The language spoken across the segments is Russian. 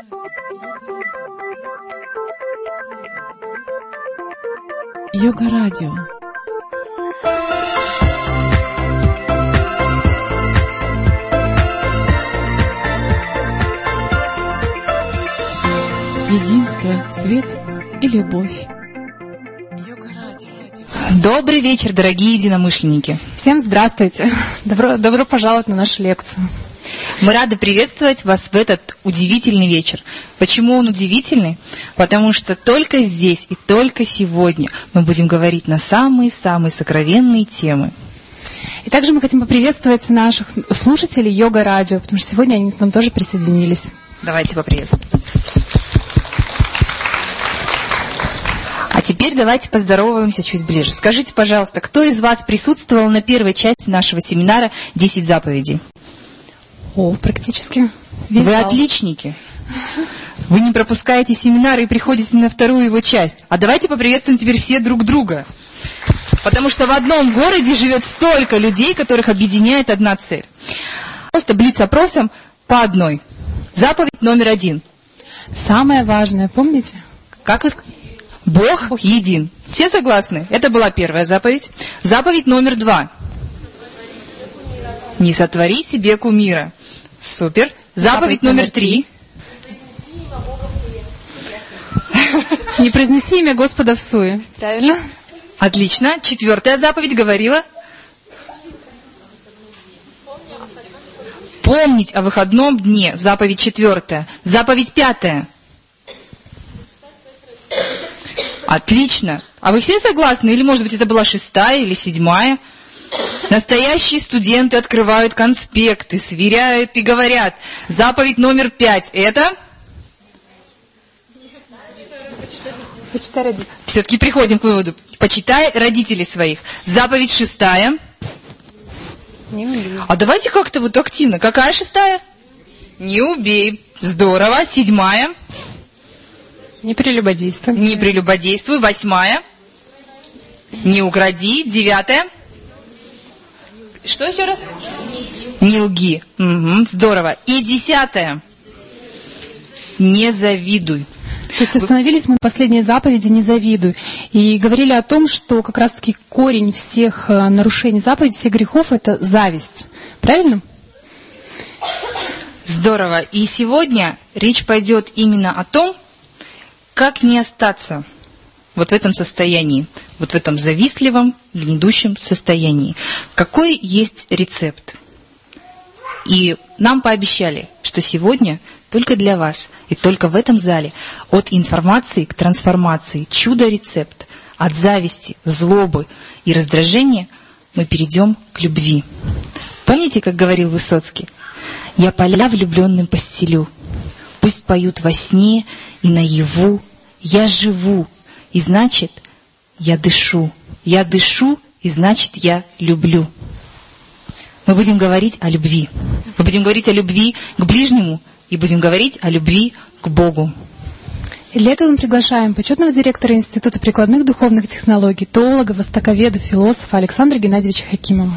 Йога-радио. Единство, свет и любовь. Добрый вечер, дорогие единомышленники. Всем здравствуйте. Добро пожаловать на нашу лекцию. Мы рады приветствовать вас в этот удивительный вечер. Почему он удивительный? Потому что только здесь и только сегодня мы будем говорить на самые-самые сокровенные темы. И также мы хотим поприветствовать наших слушателей Йога-радио, потому что сегодня они к нам тоже присоединились. Давайте поприветствуем. А теперь давайте поздороваемся чуть ближе. Скажите, пожалуйста, кто из вас присутствовал на первой части нашего семинара «10 заповедей»? О, практически весь Вы зал. отличники. Вы не пропускаете семинары и приходите на вторую его часть. А давайте поприветствуем теперь все друг друга. Потому что в одном городе живет столько людей, которых объединяет одна цель. Просто блиц-опросом по одной. Заповедь номер 1. Самое важное, помните? Как вы сказали? Бог един. Все согласны? Это была первая заповедь. Заповедь номер 2. Не сотвори себе кумира. Супер. Заповедь номер 3. Не произнеси имя Господа в суе. Правильно? Отлично. 4-я заповедь говорила. Помнить о выходном дне. Заповедь 4-я. Заповедь 5-я. Отлично. А вы все согласны? Или, может быть, это была 6-я или 7-я? Настоящие студенты открывают конспекты, сверяют и говорят. Заповедь номер 5 это? Почитай родителей. Все-таки приходим к выводу. Почитай родителей своих. Заповедь 6-я. Не убей. А давайте как-то вот активно. Какая 6-я? Не убей. Здорово. 7-я. Не прелюбодействуй. Не прелюбодействуй. 8-я. Не укради. 9-я. Что еще раз? Не лги. Угу, здорово. И 10-я. Не завидуй. То есть остановились мы на последней заповеди «Не завидуй». И говорили о том, что как раз-таки корень всех нарушений заповедей, всех грехов – это зависть. Правильно? Здорово. И сегодня речь пойдет именно о том, как не остаться вот в этом состоянии, вот в этом завистливом, гнедущем состоянии. Какой есть рецепт? И нам пообещали, что сегодня только для вас и только в этом зале от информации к трансформации чудо-рецепт. От зависти, злобы и раздражения мы перейдем к любви. Помните, как говорил Высоцкий? «Я поля влюбленным постелю, пусть поют во сне и наяву, я живу, и значит, я дышу, и значит, я люблю». Мы будем говорить о любви. Мы будем говорить о любви к ближнему и будем говорить о любви к Богу. И для этого мы приглашаем почетного директора Института прикладных духовных технологий, теолога, востоковеда, философа Александра Геннадьевича Хакимова.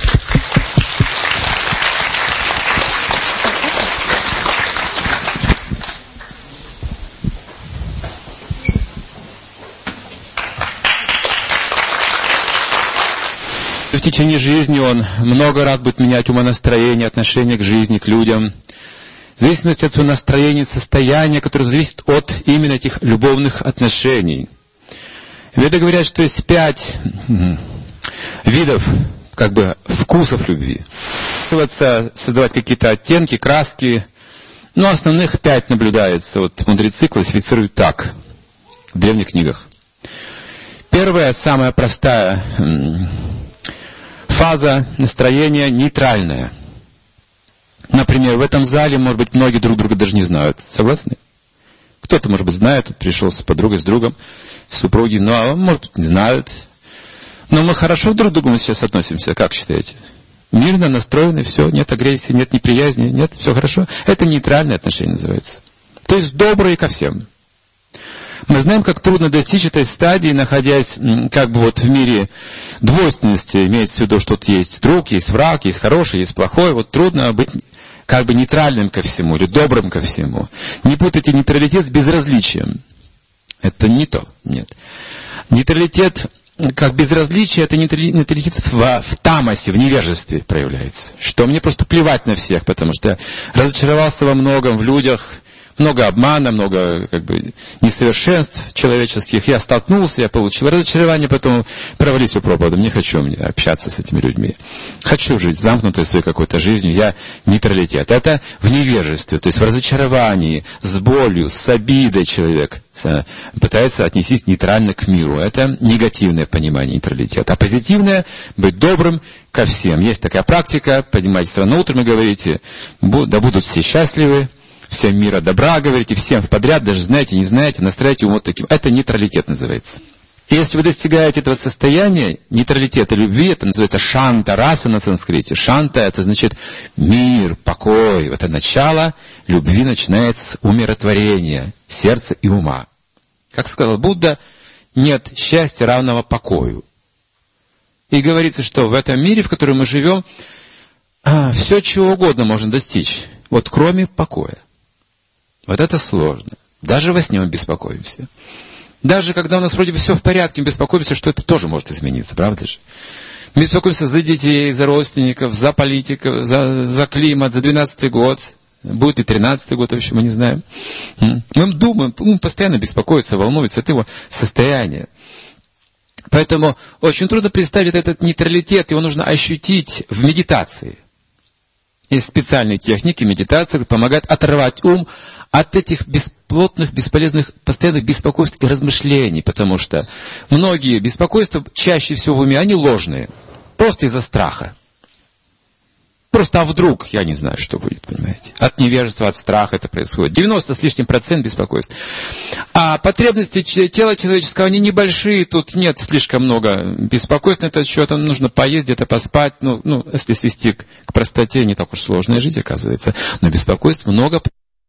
В течение жизни он много раз будет менять умонастроение, отношение к жизни, к людям. В зависимости от своего настроения, состояния, которое зависит от именно этих любовных отношений. Веды говорят, что есть 5 видов, вкусов любви. Создавать какие-то оттенки, краски. Но основных 5 наблюдается. Вот мудрецы классифицируют так в древних книгах. Первая, самая простая фаза настроения нейтральная. Например, в этом зале, может быть, многие друг друга даже не знают. Согласны? Кто-то, может быть, знает, пришел с подругой, с другом, с супругой, но, может быть, не знают. Но мы хорошо друг к другу сейчас относимся, как считаете? Мирно настроены, все, нет агрессии, нет неприязни, нет, все хорошо. Это нейтральное отношение называется. То есть добрые ко всем. Мы знаем, как трудно достичь этой стадии, находясь в мире двойственности, имеется в виду, что тут есть друг, есть враг, есть хороший, есть плохой. Вот трудно быть как бы нейтральным ко всему или добрым ко всему. Не путайте нейтралитет с безразличием. Это не то, нет. Нейтралитет как безразличие, это нейтралитет в тамасе, в невежестве проявляется. Что мне просто плевать на всех, потому что я разочаровался во многом, в людях, много обмана, много как бы несовершенств человеческих. Я столкнулся, я получил разочарование, потом провались у пропада. Не хочу общаться с этими людьми. Хочу жить замкнутой своей какой-то жизнью. Я нейтралитет. Это в невежестве, то есть в разочаровании, с болью, с обидой человек пытается отнестись нейтрально к миру. Это негативное понимание нейтралитета. А позитивное — быть добрым ко всем. Есть такая практика, поднимайте страну утром и говорите: да будут все счастливы, всем мира добра, говорите, всем в подряд, даже знаете, не знаете, настраивайте ум вот таким. Это нейтралитет называется. И если вы достигаете этого состояния, нейтралитета любви, это называется шанта раса на санскрите. Шанта — это значит мир, покой. Это начало любви начинается с умиротворения сердца и ума. Как сказал Будда, нет счастья, равного покою. И говорится, что в этом мире, в котором мы живем, все чего угодно можно достичь, вот кроме покоя. Вот это сложно. Даже во сне мы беспокоимся. Даже когда у нас вроде бы все в порядке, мы беспокоимся, что это тоже может измениться, правда же? Мы беспокоимся за детей, за родственников, за политиков, за климат, за 12-й год. Будет и 13-й год, вообще мы не знаем. Мы думаем, ум постоянно беспокоится, волнуется, это его состояние. Поэтому очень трудно представить этот нейтралитет, его нужно ощутить в медитации. Есть специальные техники медитации, которые помогают оторвать ум от этих бесплотных, бесполезных, постоянных беспокойств и размышлений, потому что многие беспокойства, чаще всего в уме, они ложные, просто из-за страха. Просто, а вдруг, я не знаю, что будет, понимаете. От невежества, от страха это происходит. 90 с лишним % беспокойств. А потребности тела человеческого, они небольшие, тут нет слишком много беспокойств на этот счет. Нужно поесть, где-то поспать. Ну, если свести к простоте, не так уж сложная жизнь, оказывается. Но беспокойств много.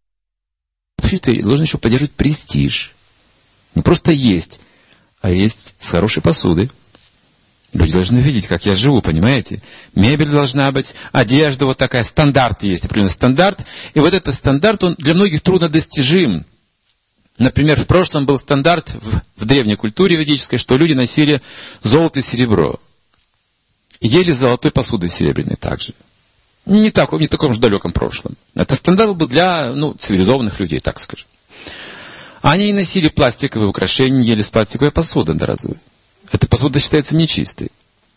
В обществе должен еще поддерживать престиж. Не просто есть, а есть с хорошей посудой. Люди должны видеть, как я живу, понимаете? Мебель должна быть, одежда вот такая, стандарт есть, определенный стандарт. И вот этот стандарт, он для многих труднодостижим. Например, в прошлом был стандарт в древней культуре ведической, что люди носили золото и серебро. И ели золотой посудой серебряной также. Не в таком же далеком прошлом. Это стандарт был для цивилизованных людей, так скажем. Они носили пластиковые украшения, ели с пластиковой посуды одноразовой. Эта посуда считается нечистой.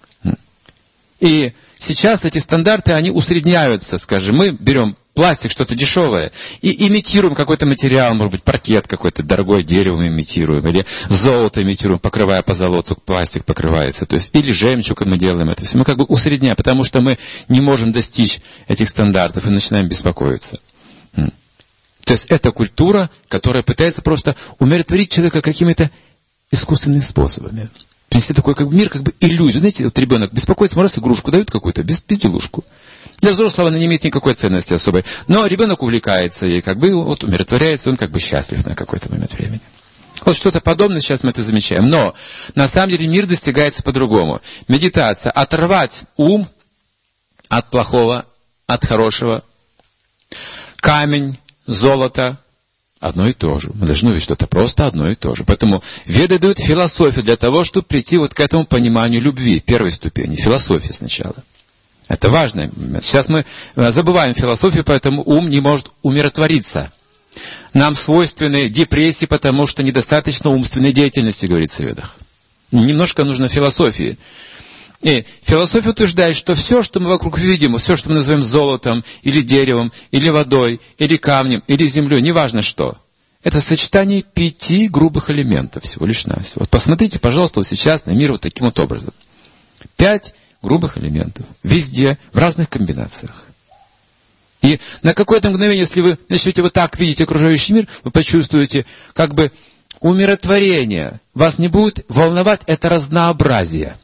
И сейчас эти стандарты, они усредняются, скажем, мы берем пластик, что-то дешевое, и имитируем какой-то материал, может быть, паркет какой-то, дорогое дерево мы имитируем, или золото имитируем, покрывая по золоту, пластик покрывается, то есть, или жемчуг мы делаем это все. Мы как бы усредняем, потому что мы не можем достичь этих стандартов и начинаем беспокоиться. То есть, это культура, которая пытается просто умиротворить человека какими-то искусственными способами. Принести такой мир, иллюзию. Знаете, вот ребенок беспокоится, раз игрушку дают какую-то, безделушку. Для взрослого она не имеет никакой ценности особой. Но ребенок увлекается ей, умиротворяется, он счастлив на какой-то момент времени. Вот что-то подобное сейчас мы это замечаем. Но на самом деле мир достигается по-другому. Медитация. Оторвать ум от плохого, от хорошего. Камень, золото. Одно и то же. Мы должны увидеть, что это просто одно и то же. Поэтому веды дают философию для того, чтобы прийти вот к этому пониманию любви, первой ступени. Философия сначала. Это важно. Сейчас мы забываем философию, поэтому ум не может умиротвориться. Нам свойственны депрессии, потому что недостаточно умственной деятельности, говорится в ведах. Немножко нужно философии. И философия утверждает, что все, что мы вокруг видим, все, что мы называем золотом, или деревом, или водой, или камнем, или землей, неважно что, это сочетание 5 грубых элементов всего лишь навсего. Вот посмотрите, пожалуйста, вот сейчас на мир вот таким вот образом. 5 грубых элементов. Везде, в разных комбинациях. И на какое-то мгновение, если вы начнете вот так видеть окружающий мир, вы почувствуете умиротворение. Вас не будет волновать это разнообразие.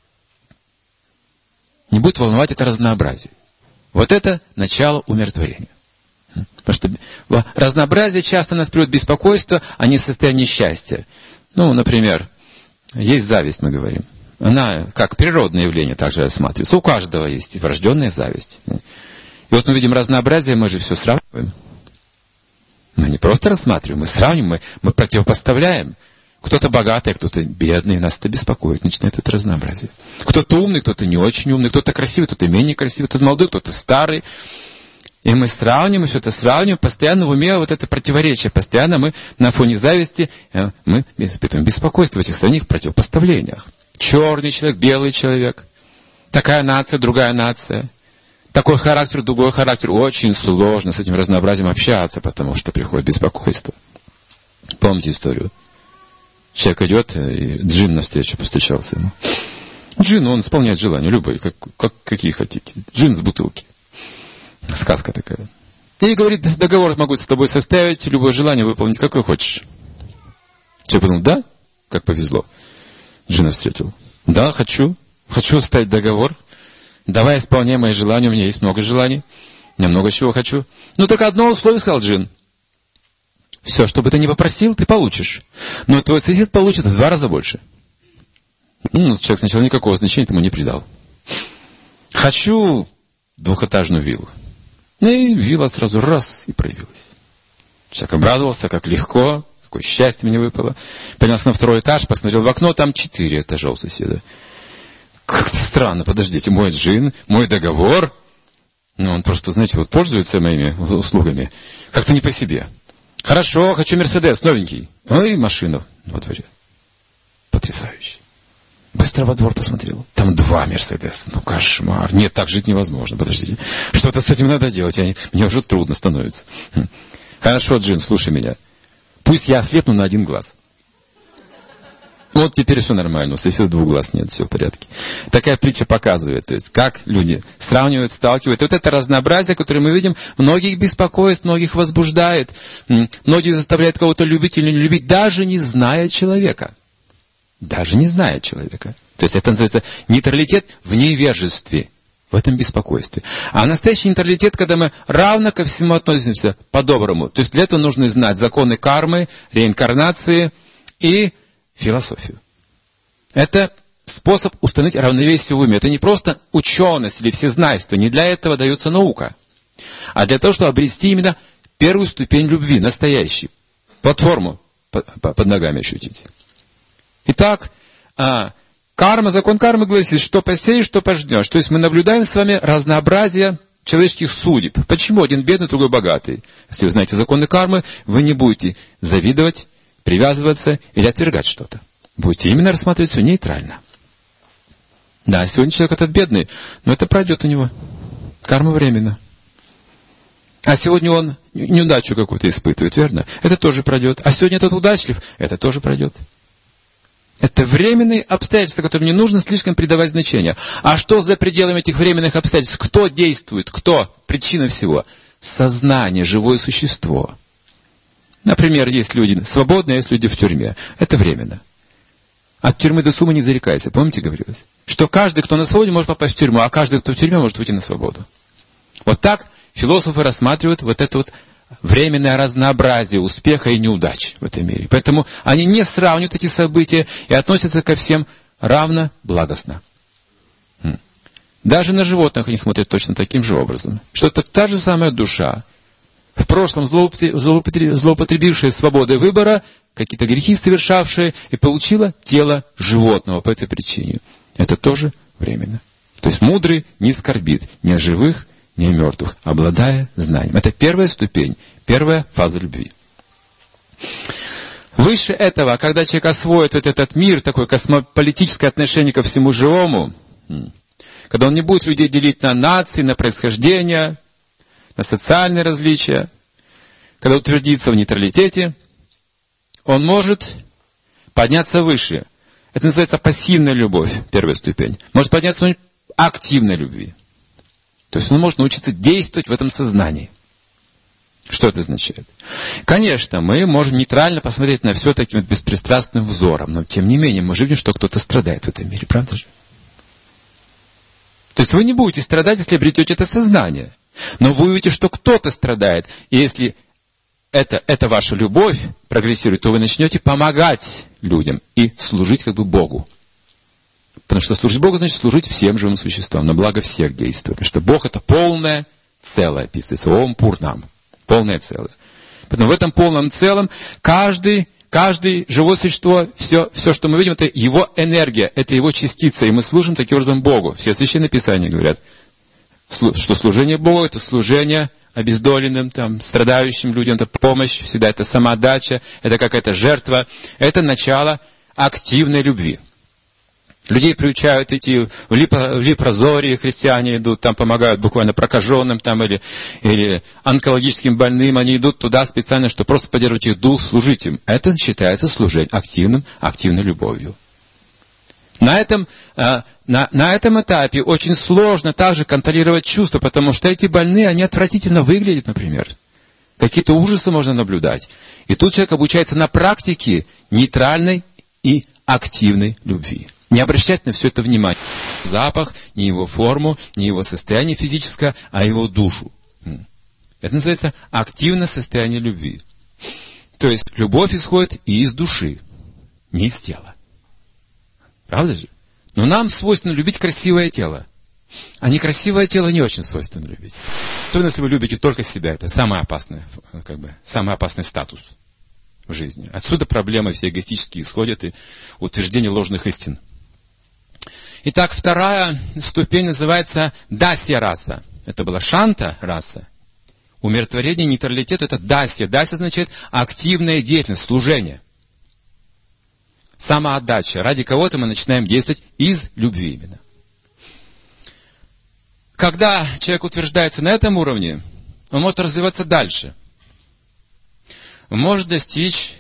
Не будет волновать это разнообразие. Вот это начало умиротворения. Потому что разнообразие часто нас приводит к беспокойству, а не в состоянии счастья. Например, есть зависть, мы говорим. Она как природное явление также рассматривается. У каждого есть врожденная зависть. И вот мы видим разнообразие, мы же все сравниваем. Мы не просто рассматриваем, мы сравниваем, мы противопоставляем. Кто-то богатый, кто-то бедный, нас это беспокоит, начинает это разнообразие. Кто-то умный, кто-то не очень умный, кто-то красивый, кто-то менее красивый, кто-то молодой, кто-то старый. И мы сравниваем, все это сравниваем, постоянно в уме вот это противоречие, постоянно мы на фоне зависти, мы испытываем беспокойство в этих сравнениях, противопоставлениях. Черный человек, белый человек, такая нация, другая нация, такой характер, другой характер. Очень сложно с этим разнообразием общаться, потому что приходит беспокойство. Помните историю? Человек идет, и джин навстречу повстречался ему. Джин, он исполняет желания, любые, какие хотите. Джин с бутылки. Сказка такая. И говорит, договор могу с тобой составить, любое желание выполнить, какое хочешь. Человек подумал, да? Как повезло. Джина встретил. Да, хочу составить договор. Давай исполняй мои желания, у меня есть много желаний. Я много чего хочу. Но только одно условие, сказал джин. Все, что бы ты ни попросил, ты получишь. Но твой сосед получит в 2 раза больше. Человек сначала никакого значения этому не придал. Хочу 2-этажную виллу. И вилла сразу раз и проявилась. Человек обрадовался, как легко, какое счастье мне выпало. Поднялся на 2-й этаж, посмотрел в окно, там 4 этажа у соседа. Как-то странно, подождите, мой джин, мой договор. Он просто, знаете, вот пользуется моими услугами. Как-то не по себе. Хорошо, хочу Мерседес, новенький. И машину во дворе. Потрясающе. Быстро во двор посмотрел. Там 2 Мерседеса. Кошмар. Нет, так жить невозможно. Подождите. Что-то с этим надо делать. Мне уже трудно становится. Хорошо, джин, слушай меня. Пусть я ослепну на 1 глаз. Вот теперь все нормально. У соседа 2 глаз нет, все в порядке. Такая притча показывает, то есть, как люди сравнивают, сталкивают. И вот это разнообразие, которое мы видим, многих беспокоит, многих возбуждает. Многих заставляет кого-то любить или не любить, даже не зная человека. Даже не зная человека. То есть это называется нейтралитет в невежестве. В этом беспокойстве. А настоящий нейтралитет, когда мы равно ко всему относимся по-доброму. То есть для этого нужно знать законы кармы, реинкарнации и философию. Это способ установить равновесие в уме. Это не просто ученость или всезнайство. Не для этого дается наука. А для того, чтобы обрести именно первую ступень любви, настоящий. Платформу под ногами ощутить. Итак, карма, закон кармы гласит, что посеешь, что пожнешь. То есть мы наблюдаем с вами разнообразие человеческих судеб. Почему один бедный, другой богатый? Если вы знаете законы кармы, вы не будете завидовать, привязываться или отвергать что-то. Будете именно рассматривать все нейтрально. Да, сегодня человек этот бедный, но это пройдет у него. Карма временно. А сегодня он неудачу какую-то испытывает, верно? Это тоже пройдет. А сегодня этот удачлив, это тоже пройдет. Это временные обстоятельства, которым не нужно слишком придавать значения. А что за пределами этих временных обстоятельств? Кто действует? Кто? Причина всего. Сознание, живое существо. Например, есть люди свободные, есть люди в тюрьме. Это временно. От тюрьмы до суммы не зарекайся. Помните, говорилось? Что каждый, кто на свободе, может попасть в тюрьму, а каждый, кто в тюрьме, может выйти на свободу. Вот так философы рассматривают вот это вот временное разнообразие успеха и неудач в этом мире. Поэтому они не сравнивают эти события и относятся ко всем равно благостно. Даже на животных они смотрят точно таким же образом. Что это та же самая душа, в прошлом злоупотребившая свободой выбора, какие-то грехи совершавшие, и получила тело животного по этой причине. Это тоже временно. То есть мудрый не скорбит ни о живых, ни о мертвых, обладая знанием. Это первая ступень, первая фаза любви. Выше этого, когда человек освоит вот этот мир, такое космополитическое отношение ко всему живому, когда он не будет людей делить на нации, на происхождение, на социальные различия, когда утвердится в нейтралитете, он может подняться выше. Это называется пассивная любовь, первая ступень. Может подняться в активной любви. То есть он может научиться действовать в этом сознании. Что это означает? Конечно, мы можем нейтрально посмотреть на все таким вот беспристрастным взором, но тем не менее мы же видим, что кто-то страдает в этом мире, правда же? То есть вы не будете страдать, если обретете это сознание. Но вы увидите, что кто-то страдает. И если это ваша любовь прогрессирует, то вы начнете помогать людям и служить как бы Богу. Потому что служить Богу значит служить всем живым существам, на благо всех действует. Потому что Бог — это полное целое описывается. Ом Пурнам. Полное целое. Поэтому в этом полном целом каждое живое существо, все, что мы видим, это его энергия, это его частица. И мы служим таким образом Богу. Все священные писания говорят, что служение Богу — это служение обездоленным, страдающим людям, это помощь, всегда это самоотдача, это какая-то жертва, это начало активной любви. Людей приучают идти в лепрозории, христиане идут, там помогают буквально прокаженным или онкологическим больным, они идут туда специально, чтобы просто поддерживать их дух, служить им. Это считается служением, активной любовью. На этом этапе очень сложно также контролировать чувства, потому что эти больные, они отвратительно выглядят, например. Какие-то ужасы можно наблюдать. И тут человек обучается на практике нейтральной и активной любви. Не обращать на все это внимание. Запах, не его форму, не его состояние физическое, а его душу. Это называется активное состояние любви. То есть любовь исходит и из души, не из тела. Правда же? Но нам свойственно любить красивое тело. А некрасивое тело не очень свойственно любить. Особенно, если вы любите только себя. Это самый опасный статус в жизни. Отсюда проблемы все эгоистические исходят и утверждение ложных истин. Итак, вторая ступень называется дасья раса. Это была шанта раса. Умиротворение, нейтралитет — это дасья. Дасья означает активная деятельность, служение. Самоотдача. Ради кого-то мы начинаем действовать из любви именно. Когда человек утверждается на этом уровне, он может развиваться дальше. Он может достичь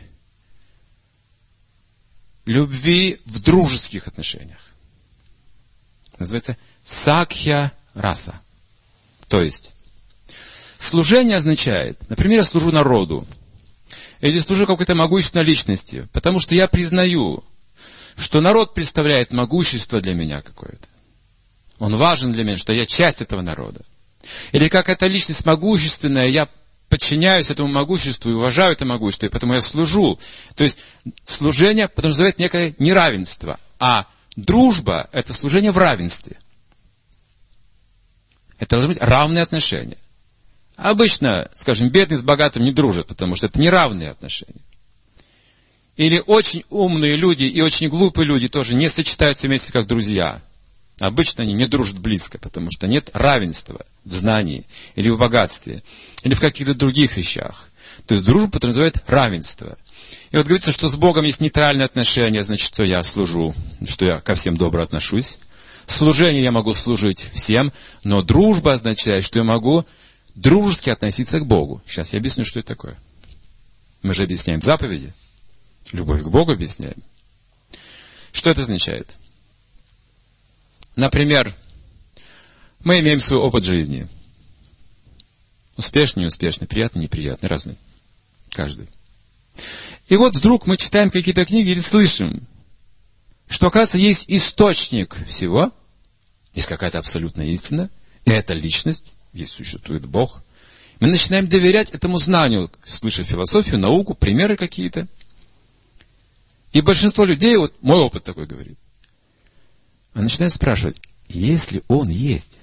любви в дружеских отношениях. Называется сакхья раса. То есть, служение означает, например, я служу народу, или служу какой-то могущественной личности, потому что я признаю, что народ представляет могущество для меня какое-то. Он важен для меня, что я часть этого народа. Или как эта личность могущественная, я подчиняюсь этому могуществу и уважаю это могущество, и потому я служу. То есть служение подразумевает некое неравенство, а дружба — это служение в равенстве. Это должны быть равные отношения. Обычно, скажем, бедный с богатым не дружат, потому что это неравные отношения. Или очень умные люди и очень глупые люди тоже не сочетаются вместе как друзья. Обычно они не дружат близко, потому что нет равенства в знании, или в богатстве, или в каких-то других вещах. То есть дружба подразумевает равенство. И вот говорится, что с Богом есть нейтральные отношения, значит, что я служу, что я ко всем добро отношусь. В служении я могу служить всем, но дружба означает, что я могу дружески относиться к Богу. Сейчас я объясню, что это такое. Мы же объясняем заповеди. Любовь к Богу объясняем. Что это означает? Например, мы имеем свой опыт жизни. Успешный, неуспешный, приятный, неприятный, разный. Каждый. И вот вдруг мы читаем какие-то книги или слышим, что, оказывается, есть источник всего, есть какая-то абсолютная истина, и это личность, есть существует Бог. Мы начинаем доверять этому знанию, слыша философию, науку, примеры какие-то. И большинство людей, вот мой опыт такой говорит, он начинает спрашивать, если Он есть,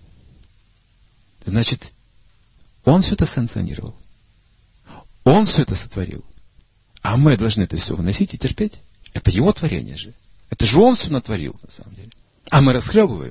значит, Он все это санкционировал, Он все это сотворил, а мы должны это все выносить и терпеть. Это Его творение же. Это же Он все натворил, на самом деле. А мы расхлебываем.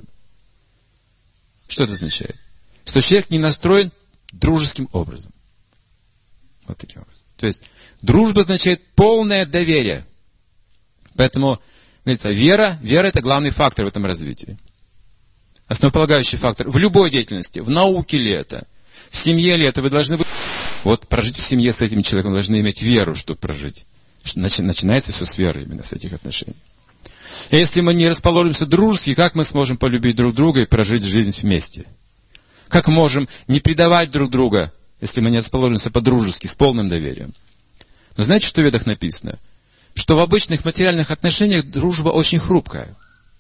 Что это означает? Что человек не настроен дружеским образом. Вот таким образом. То есть, дружба означает полное доверие. Поэтому, говорится, вера это главный фактор в этом развитии. Основополагающий фактор в любой деятельности. В науке ли это? В семье ли это? Вы должны вот прожить в семье с этим человеком, вы должны иметь веру, чтобы прожить. Начинается все с веры именно, с этих отношений. И если мы не расположимся дружески, как мы сможем полюбить друг друга и прожить жизнь вместе? Как можем не предавать друг друга, если мы не расположимся по-дружески, с полным доверием? Но знаете, что в Ведах написано? Что в обычных материальных отношениях дружба очень хрупкая.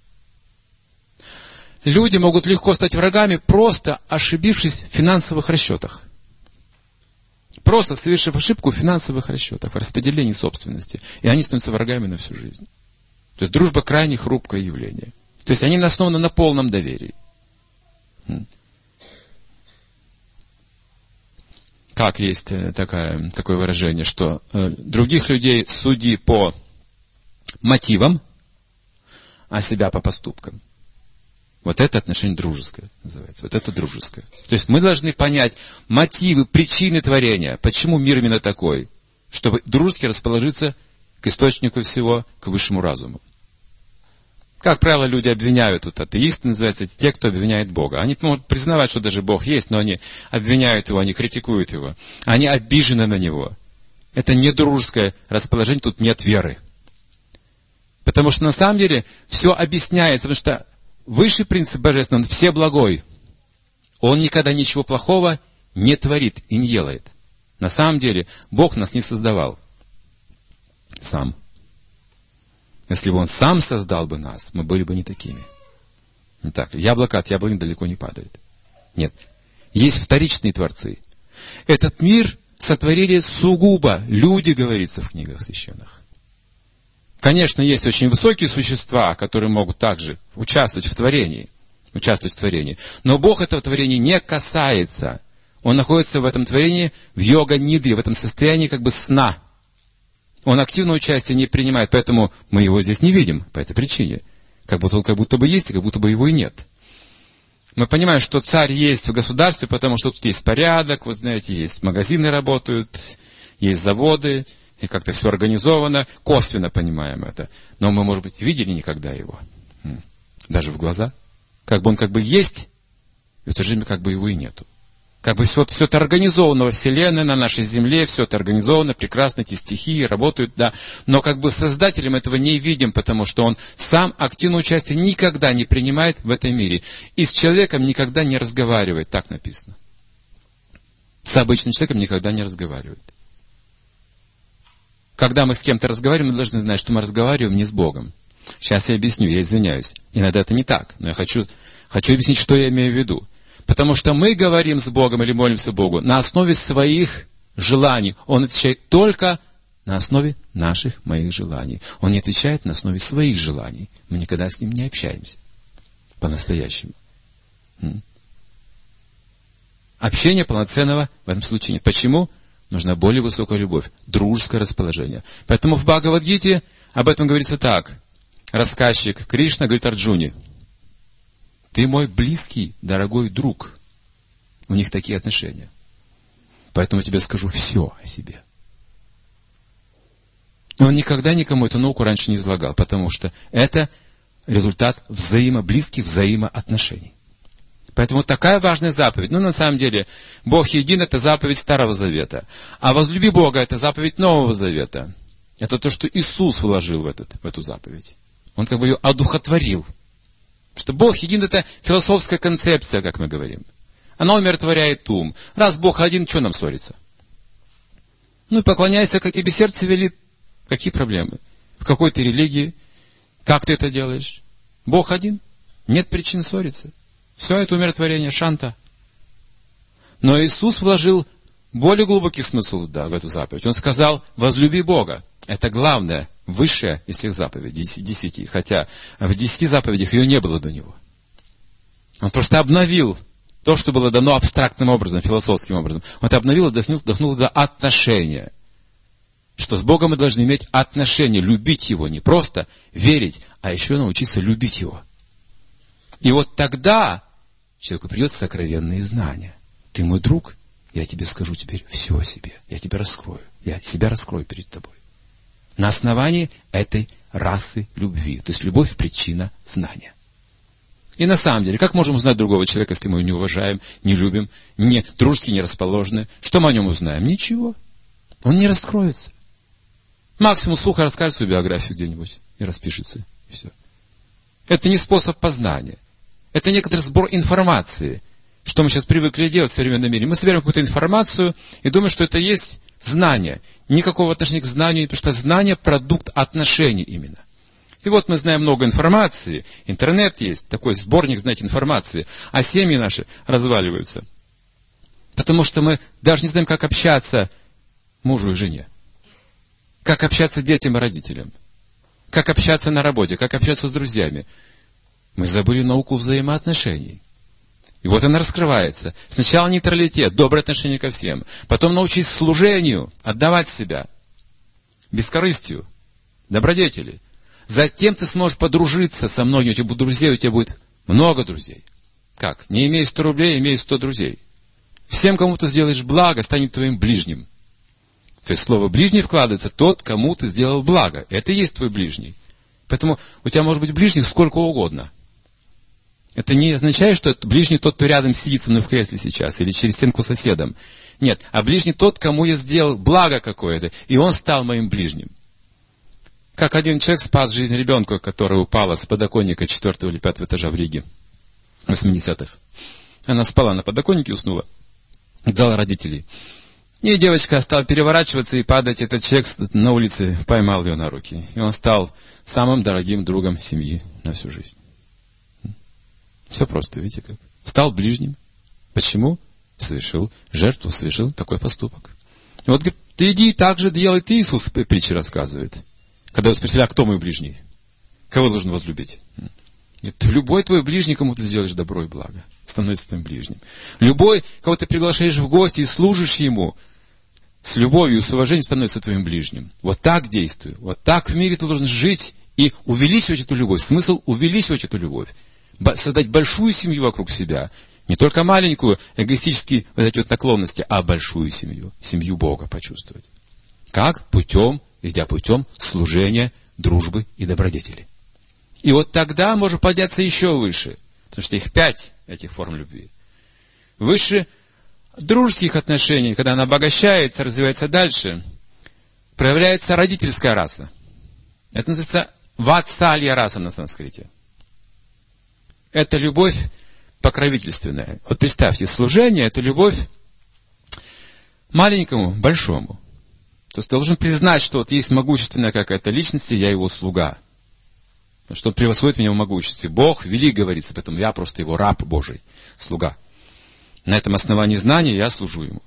Люди могут легко стать врагами, просто ошибившись в финансовых расчетах. Просто совершив ошибку в финансовых расчетах, в распределении собственности. И они становятся врагами на всю жизнь. То есть дружба крайне хрупкое явление. То есть они основаны на полном доверии. как есть такое выражение, что других людей суди по мотивам, а себя по поступкам. Вот это отношение дружеское называется. Вот это дружеское. То есть мы должны понять мотивы, причины творения. Почему мир именно такой? Чтобы дружески расположиться к источнику всего, к высшему разуму. Как правило, люди обвиняют, вот атеисты называются, те, кто обвиняет Бога. Они могут признавать, что даже Бог есть, но они обвиняют Его, они критикуют Его. Они обижены на Него. Это не дружеское расположение, тут нет веры. Потому что на самом деле все объясняется, потому что высший принцип божественный, он всеблагой. Он никогда ничего плохого не творит и не делает. На самом деле, Бог нас не создавал сам. Если бы Он сам создал бы нас, мы были бы не такими. Не так. Яблоко от яблони далеко не падает. Нет. Есть вторичные творцы. Этот мир сотворили сугубо люди, говорится в книгах священных. Конечно, есть очень высокие существа, которые могут также участвовать в творении. Но Бог этого творения не касается. Он находится в этом творении, в йога-нидре, в этом состоянии как бы сна. Он активное участие не принимает, поэтому мы его здесь не видим, по этой причине. Как будто он как будто бы есть, и как будто бы его и нет. Мы понимаем, что царь есть в государстве, потому что тут есть порядок, вот знаете, есть магазины работают, есть заводы, и как-то все организовано, косвенно понимаем это. Но мы, может быть, видели никогда его, даже в глаза. Как бы он как бы есть, и в то же время как бы его и нету. Как бы все это организовано во Вселенной, на нашей Земле, все это организовано, прекрасно, эти стихии работают, да. Но как бы Создателем этого не видим, потому что Он сам активное участие никогда не принимает в этом мире. И с человеком никогда не разговаривает, так написано. С обычным человеком никогда не разговаривает. Когда мы с кем-то разговариваем, мы должны знать, что мы разговариваем не с Богом. Сейчас я объясню, я извиняюсь. Иногда это не так, но я хочу объяснить, что я имею в виду. Потому что мы говорим с Богом или молимся Богу на основе своих желаний. Он отвечает только на основе моих желаний. Он не отвечает на основе своих желаний. Мы никогда с Ним не общаемся. По-настоящему. Общения полноценного в этом случае нет. Почему? Нужна более высокая любовь, дружеское расположение. Поэтому в Бхагавад-гите об этом говорится так. Рассказчик Кришна говорит Арджуне: ты мой близкий, дорогой друг. У них такие отношения. Поэтому я тебе скажу все о себе. И он никогда никому эту науку раньше не излагал, потому что это результат близких взаимоотношений. Поэтому такая важная заповедь. На самом деле, Бог един — это заповедь Старого Завета. А возлюби Бога — это заповедь Нового Завета. Это то, что Иисус вложил в эту заповедь. Он как бы ее одухотворил. Что Бог един — это философская концепция, как мы говорим. Она умиротворяет ум. Раз Бог один, что нам ссориться? И поклоняйся, как тебе сердце велит. Какие проблемы? В какой ты религии? Как ты это делаешь? Бог один. Нет причин ссориться. Все это умиротворение, шанта. Но Иисус вложил более глубокий смысл в эту заповедь. Он сказал: возлюби Бога. Это главное, высшее из всех заповедей, 10. Хотя в 10 заповедях ее не было до него. Он просто обновил то, что было дано абстрактным образом, философским образом. Он это обновил и вдохнул до отношения. Что с Богом мы должны иметь отношения, любить Его, не просто верить, а еще научиться любить Его. И вот тогда человеку придет сокровенные знания. Ты мой друг, я тебе скажу теперь все о себе. Я тебя раскрою. Я себя раскрою перед тобой. На основании этой расы любви. То есть любовь — причина знания. И на самом деле, как можем узнать другого человека, если мы его не уважаем, не любим, не дружески не расположены? Что мы о нем узнаем? Ничего. Он не раскроется. Максимум сухо расскажет свою биографию где-нибудь и распишется. И все. Это не способ познания. Это некоторый сбор информации, что мы сейчас привыкли делать в современном мире. Мы собираем какую-то информацию и думаем, что это есть знание. Никакого отношения к знанию, потому что знание — продукт отношений именно. И вот мы знаем много информации, интернет есть, такой сборник, знаете, информации, а семьи наши разваливаются. Потому что мы даже не знаем, как общаться мужу и жене, как общаться детям и родителям, как общаться на работе, как общаться с друзьями. Мы забыли науку взаимоотношений. И вот она раскрывается. Сначала нейтралитет, доброе отношение ко всем. Потом научись служению, отдавать себя, бескорыстию, добродетели. Затем ты сможешь подружиться со многими. У тебя будут друзей, у тебя будет много друзей. Как? Не имея 100 рублей, имея 100 друзей. Всем, кому ты сделаешь благо, станет твоим ближним. То есть слово «ближний» вкладывается тот, кому ты сделал благо. Это и есть твой ближний. Поэтому у тебя может быть ближних сколько угодно. Это не означает, что ближний тот, кто рядом сидит со мной в кресле сейчас, или через стенку соседом. Нет, а ближний тот, кому я сделал благо какое-то, и он стал моим ближним. Как один человек спас жизнь ребенку, которая упала с подоконника 4 или 5 этажа в Риге в 80-х. Она спала на подоконнике, уснула, ждала родителей. И девочка стала переворачиваться и падать. Этот человек на улице поймал ее на руки. И он стал самым дорогим другом семьи на всю жизнь. Все просто, видите как. Стал ближним. Почему? Совершил жертву, совершил такой поступок. И вот говорит, ты иди так же делай ты, Иисус притчи рассказывает. Когда вы спросили, а кто мой ближний? Кого должен возлюбить? Любой твой ближний, кому ты сделаешь добро и благо, становится твоим ближним. Любой, кого ты приглашаешь в гости и служишь ему, с любовью и с уважением становится твоим ближним. Вот так действуй. Вот так в мире ты должен жить и увеличивать эту любовь. Смысл увеличивать эту любовь. Создать большую семью вокруг себя. Не только маленькую, эгоистические вот эти вот наклонности, а большую семью. Семью Бога почувствовать. Как? Везде путем служения, дружбы и добродетели. И вот тогда можно подняться еще выше. Потому что их 5, этих форм любви. Выше дружеских отношений, когда она обогащается, развивается дальше, проявляется родительская раса. Это называется ватсалья раса на санскрите. Это любовь покровительственная. Вот представьте, служение – это любовь маленькому, большому. То есть ты должен признать, что вот есть могущественная какая-то личность, и я его слуга. Что он превосходит меня в могуществе. Бог велик, говорится, поэтому я просто его раб Божий, слуга. На этом основании знания я служу ему.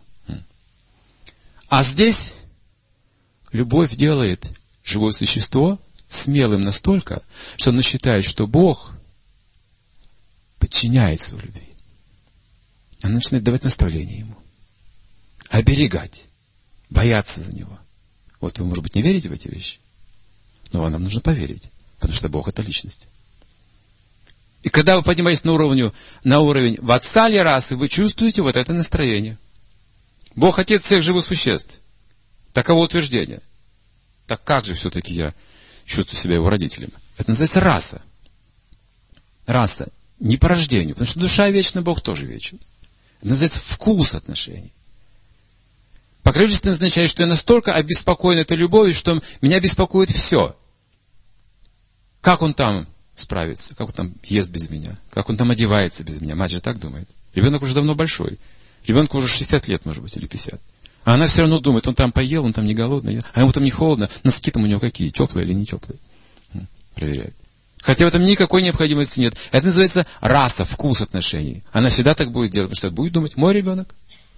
А здесь любовь делает живое существо смелым настолько, что он считает, что Бог подчиняется его любви. Она начинает давать наставления ему. Оберегать. Бояться за него. Вот вы, может быть, не верите в эти вещи. Но вам нам нужно поверить. Потому что Бог — это личность. И когда вы поднимаетесь на уровень ватсалья расы, вы чувствуете вот это настроение. Бог — Отец всех живых существ. Таково утверждение. Так как же все-таки я чувствую себя его родителем? Это называется раса. Раса. Не по рождению. Потому что душа вечна, Бог тоже вечен. Это называется вкус отношений. Покровительство означает, что я настолько обеспокоен этой любовью, что меня беспокоит все. Как он там справится? Как он там ест без меня? Как он там одевается без меня? Мать же так думает. Ребенок уже давно большой. Ребенку уже 60 лет, может быть, или 50. А она все равно думает, он там поел, он там не голодный, а ему там не холодно. Носки там у него какие? Теплые или не теплые? Проверяет. Хотя в этом никакой необходимости нет. Это называется раса, вкус отношений. Она всегда так будет делать, потому что будет думать, мой ребенок.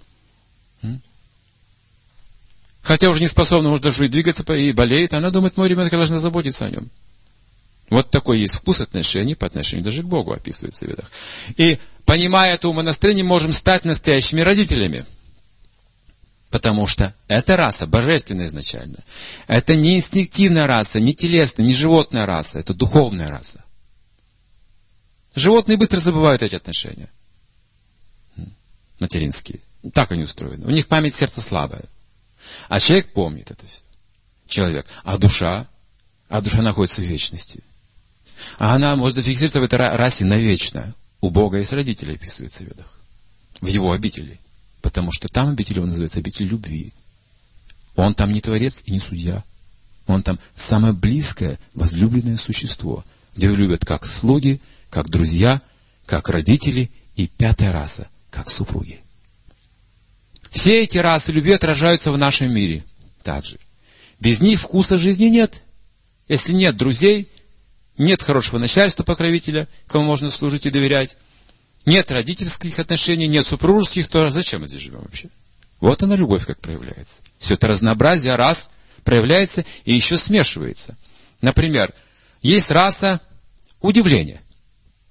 Хотя уже не способна, может, даже и двигаться, и болеет, она думает, мой ребенок, я должна заботиться о нем. Вот такой есть вкус отношений по отношению даже к Богу, описывается в Ведах. И, понимая это умонастроение, можем стать настоящими родителями. Потому что эта раса божественная изначально. Это не инстинктивная раса, не телесная, не животная раса. Это духовная раса. Животные быстро забывают эти отношения. Материнские. Так они устроены. У них память сердца слабая. А человек помнит это все. Человек. А душа находится в вечности. А она может зафиксироваться в этой расе навечно. У Бога есть родители, описывается в Ведах. В его обители. Потому что там обитель его называется обитель любви. Он там не творец и не судья. Он там самое близкое, возлюбленное существо, где его любят как слуги, как друзья, как родители и 5-я раса, как супруги. Все эти расы любви отражаются в нашем мире также. Без них вкуса жизни нет. Если нет друзей, нет хорошего начальства, покровителя, кому можно служить и доверять, нет родительских отношений, нет супружеских, то зачем мы здесь живем вообще? Вот она любовь как проявляется. Все это разнообразие рас проявляется и еще смешивается. Например, есть раса удивления.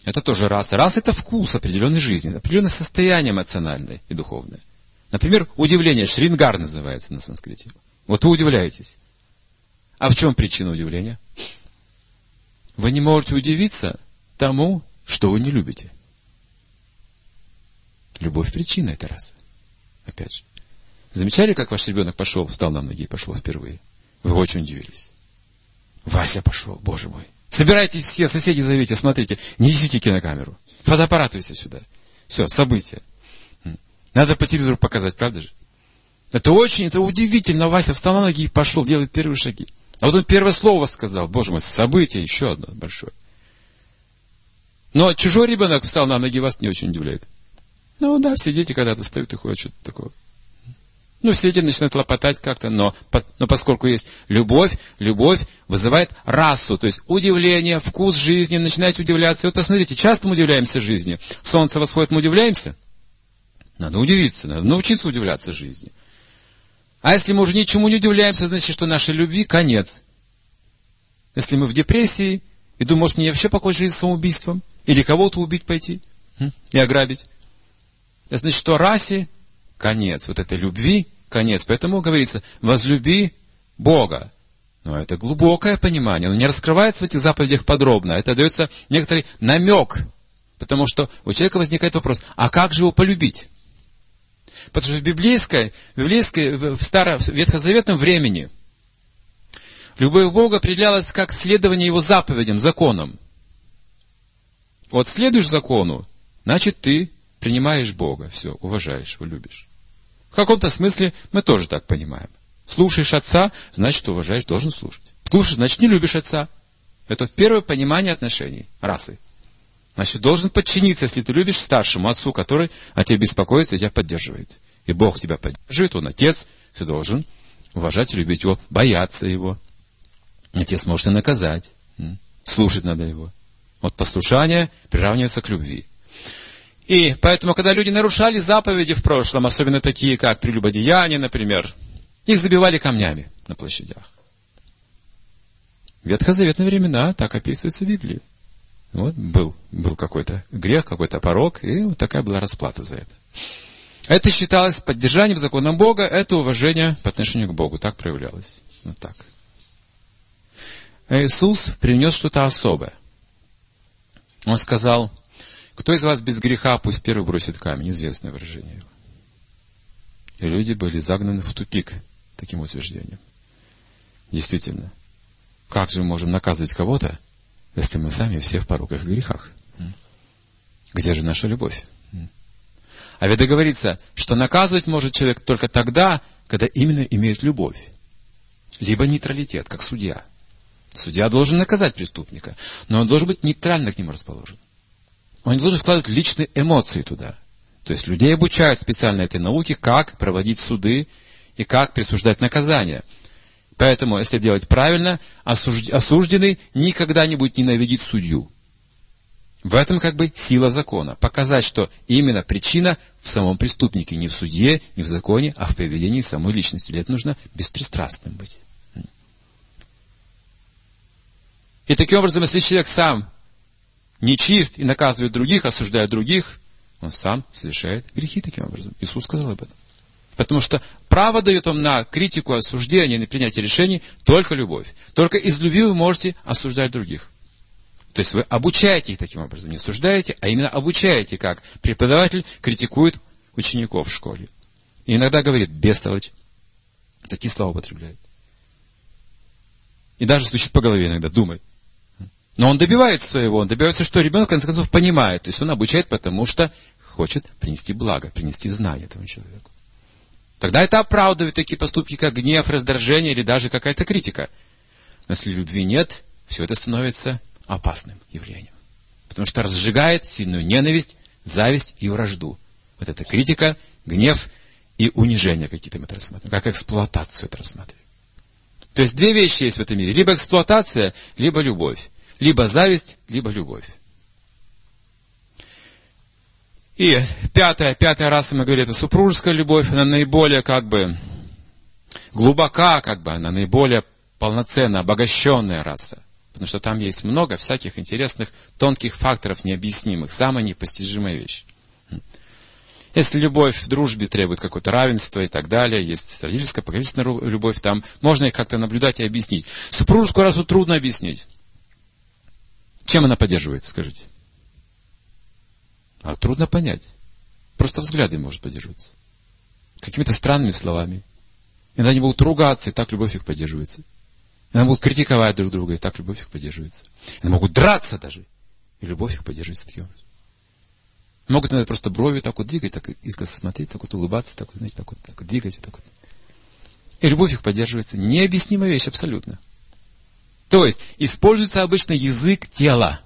Это тоже раса. Раса — это вкус определенной жизни, определенное состояние эмоциональное и духовное. Например, удивление, шрингар называется на санскрите. Вот вы удивляетесь. А в чем причина удивления? Вы не можете удивиться тому, что вы не любите. Любовь — причина этой расы. Опять же. Замечали, как ваш ребенок встал на ноги и пошел впервые? Вы очень удивились. Вася пошел, Боже мой. Собирайтесь все, соседи зовите, смотрите. Не несите кинокамеру. Фотоаппарат все сюда. Все, события. Надо по телевизору показать, правда же? Это удивительно. Вася встал на ноги и пошел, делает первые шаги. А вот он первое слово сказал. Боже мой, событие еще одно большое. Но чужой ребенок встал на ноги, вас не очень удивляет. Ну да, все дети когда-то встают и ходят, что-то такое. Ну, все дети начинают лопотать как-то, но поскольку есть любовь вызывает расу, то есть удивление, вкус жизни, начинаете удивляться. И вот посмотрите, часто мы удивляемся жизни. Солнце восходит, мы удивляемся? Надо удивиться, надо научиться удивляться жизни. А если мы уже ничему не удивляемся, значит, что нашей любви конец. Если мы в депрессии, и думаем, может, мне вообще покончить жизнь самоубийством, или кого-то убить пойти и ограбить, это значит, что расе конец, вот этой любви конец. Поэтому говорится, возлюби Бога. Но это глубокое понимание, оно не раскрывается в этих заповедях подробно, это дается некоторый намек, потому что у человека возникает вопрос, а как же его полюбить? Потому что в библейской, в ветхозаветном времени любовь к Богу определялась как следование Его заповедям, законам. Вот следуешь закону, значит ты принимаешь Бога, все, уважаешь его, любишь. В каком-то смысле мы тоже так понимаем. Слушаешь отца, значит уважаешь, должен слушать. Слушаешь, значит не любишь отца. Это первое понимание отношений, расы. Значит, должен подчиниться, если ты любишь старшему отцу, который о тебе беспокоится и тебя поддерживает. И Бог тебя поддерживает, Он отец, ты должен уважать и любить его, бояться его. Отец может и наказать. Слушать надо его. Вот послушание приравнивается к любви. И поэтому, когда люди нарушали заповеди в прошлом, особенно такие, как прелюбодеяние, например, их забивали камнями на площадях. В ветхозаветные времена так описывается в Библии. Вот был какой-то грех, какой-то порок, и вот такая была расплата за это. Это считалось поддержанием законом Бога, это уважение по отношению к Богу. Так проявлялось. Вот так. А Иисус принес что-то особое. Он сказал, кто из вас без греха, пусть первый бросит камень. Известное выражение его. И люди были загнаны в тупик таким утверждением. Действительно. Как же мы можем наказывать кого-то, если мы сами все в пороках и грехах? Где же наша любовь? А ведь говорится, что наказывать может человек только тогда, когда именно имеет любовь. Либо нейтралитет, как судья. Судья должен наказать преступника, но он должен быть нейтрально к нему расположен. Он не должен вкладывать личные эмоции туда. То есть людей обучают специально этой науке, как проводить суды и как присуждать наказания. Поэтому, если делать правильно, осужденный никогда не будет ненавидеть судью. В этом как бы сила закона. Показать, что именно причина в самом преступнике, не в судье, не в законе, а в поведении самой личности. Для этого нужно беспристрастным быть. И таким образом, если человек сам нечист и наказывает других, осуждает других, он сам совершает грехи таким образом. Иисус сказал об этом. Потому что право дает вам на критику, осуждение, на принятие решений только любовь. Только из любви вы можете осуждать других. То есть вы обучаете их таким образом, не осуждаете, а именно обучаете, как преподаватель критикует учеников в школе. И иногда говорит бестолочь. Такие слова употребляет. И даже стучит по голове иногда, думай. Но он добивается своего, он добивается, что ребенок в конце концов понимает. То есть он обучает, потому что хочет принести благо, принести знание этому человеку. Тогда это оправдывает такие поступки, как гнев, раздражение или даже какая-то критика. Но если любви нет, все это становится опасным явлением. Потому что разжигает сильную ненависть, зависть и вражду. Вот это критика, гнев и унижение какие-то мы это рассматриваем. Как эксплуатацию это рассматриваем. То есть две вещи есть в этом мире. Либо эксплуатация, либо любовь. Либо зависть, либо любовь. И пятая раса, мы говорим, это супружеская любовь. Она наиболее глубока, она наиболее полноценная, обогащенная раса. Потому что там есть много всяких интересных, тонких факторов, необъяснимых, самая непостижимая вещь. Если любовь в дружбе требует какое-то равенство и так далее, есть родительская, покровительственная любовь, там можно их как-то наблюдать и объяснить. Супружескую расу трудно объяснить. Чем она поддерживается, скажите? А трудно понять. Просто взглядом может поддерживаться. Какими-то странными словами. Иногда они будут ругаться, и так любовь их поддерживается. Иногда будут критиковать друг друга, и так любовь их поддерживается. Иногда могут драться даже, и любовь их поддерживается таким образом. Могут иногда просто брови так вот двигать, так искоса смотреть, так вот улыбаться, так вот, знаете, так вот двигать, так вот. И любовь их поддерживается. Необъяснимая вещь абсолютно. То есть, используется обычно язык тела.